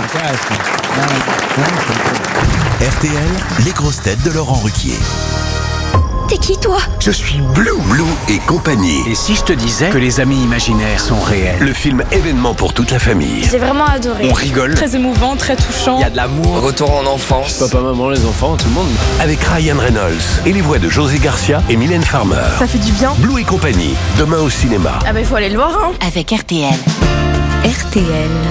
R T L, les grosses têtes de Laurent Ruquier. T'es qui, toi? Je suis Blue, Blue et compagnie. Et si je te disais que les amis imaginaires sont réels? Le film événement pour toute la famille. J'ai vraiment adoré. On rigole. Très émouvant, très touchant. Il y a de l'amour. Retour en enfance. Papa, maman, les enfants, tout le monde. Avec Ryan Reynolds et les voix de José Garcia et Mylène Farmer. Ça fait du bien. Blue et compagnie, demain au cinéma. Ah bah il faut aller le voir, hein. Avec R T L. R T L.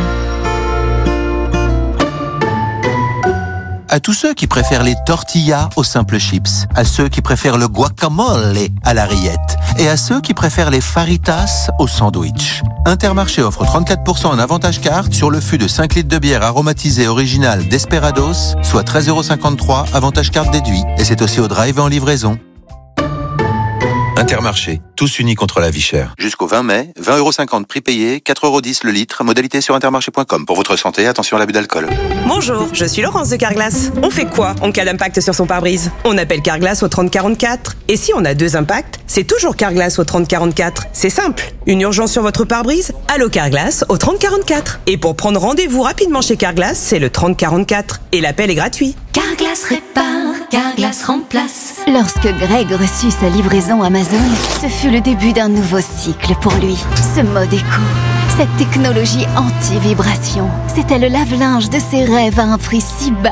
À tous ceux qui préfèrent les tortillas aux simples chips, à ceux qui préfèrent le guacamole à la rillette, et à ceux qui préfèrent les faritas au sandwich. Intermarché offre trente-quatre pour cent en avantage carte sur le fût de cinq litres de bière aromatisée originale Desperados, soit treize euros cinquante-trois, avantage carte déduit. Et c'est aussi au drive et en livraison. Intermarché, tous unis contre la vie chère. Jusqu'au vingt mai, vingt euros cinquante prix payé, quatre euros dix le litre, modalité sur intermarché point com. Pour votre santé, attention à l'abus d'alcool. Bonjour, je suis Laurence de Carglass. On fait quoi en cas d'impact sur son pare-brise? On appelle Carglass au trente quarante-quatre. Et si on a deux impacts, c'est toujours Carglass au trente quarante-quatre. C'est simple. Une urgence sur votre pare-brise? Allô Carglass au trente quarante-quatre. Et pour prendre rendez-vous rapidement chez Carglass, c'est le trente quarante-quatre. Et l'appel est gratuit. Carglass répare, Carglass remplace. Lorsque Greg reçut sa livraison Amazon, ce fut le début d'un nouveau cycle pour lui. Ce mode éco, cette technologie anti-vibration, c'était le lave-linge de ses rêves à un prix si bas.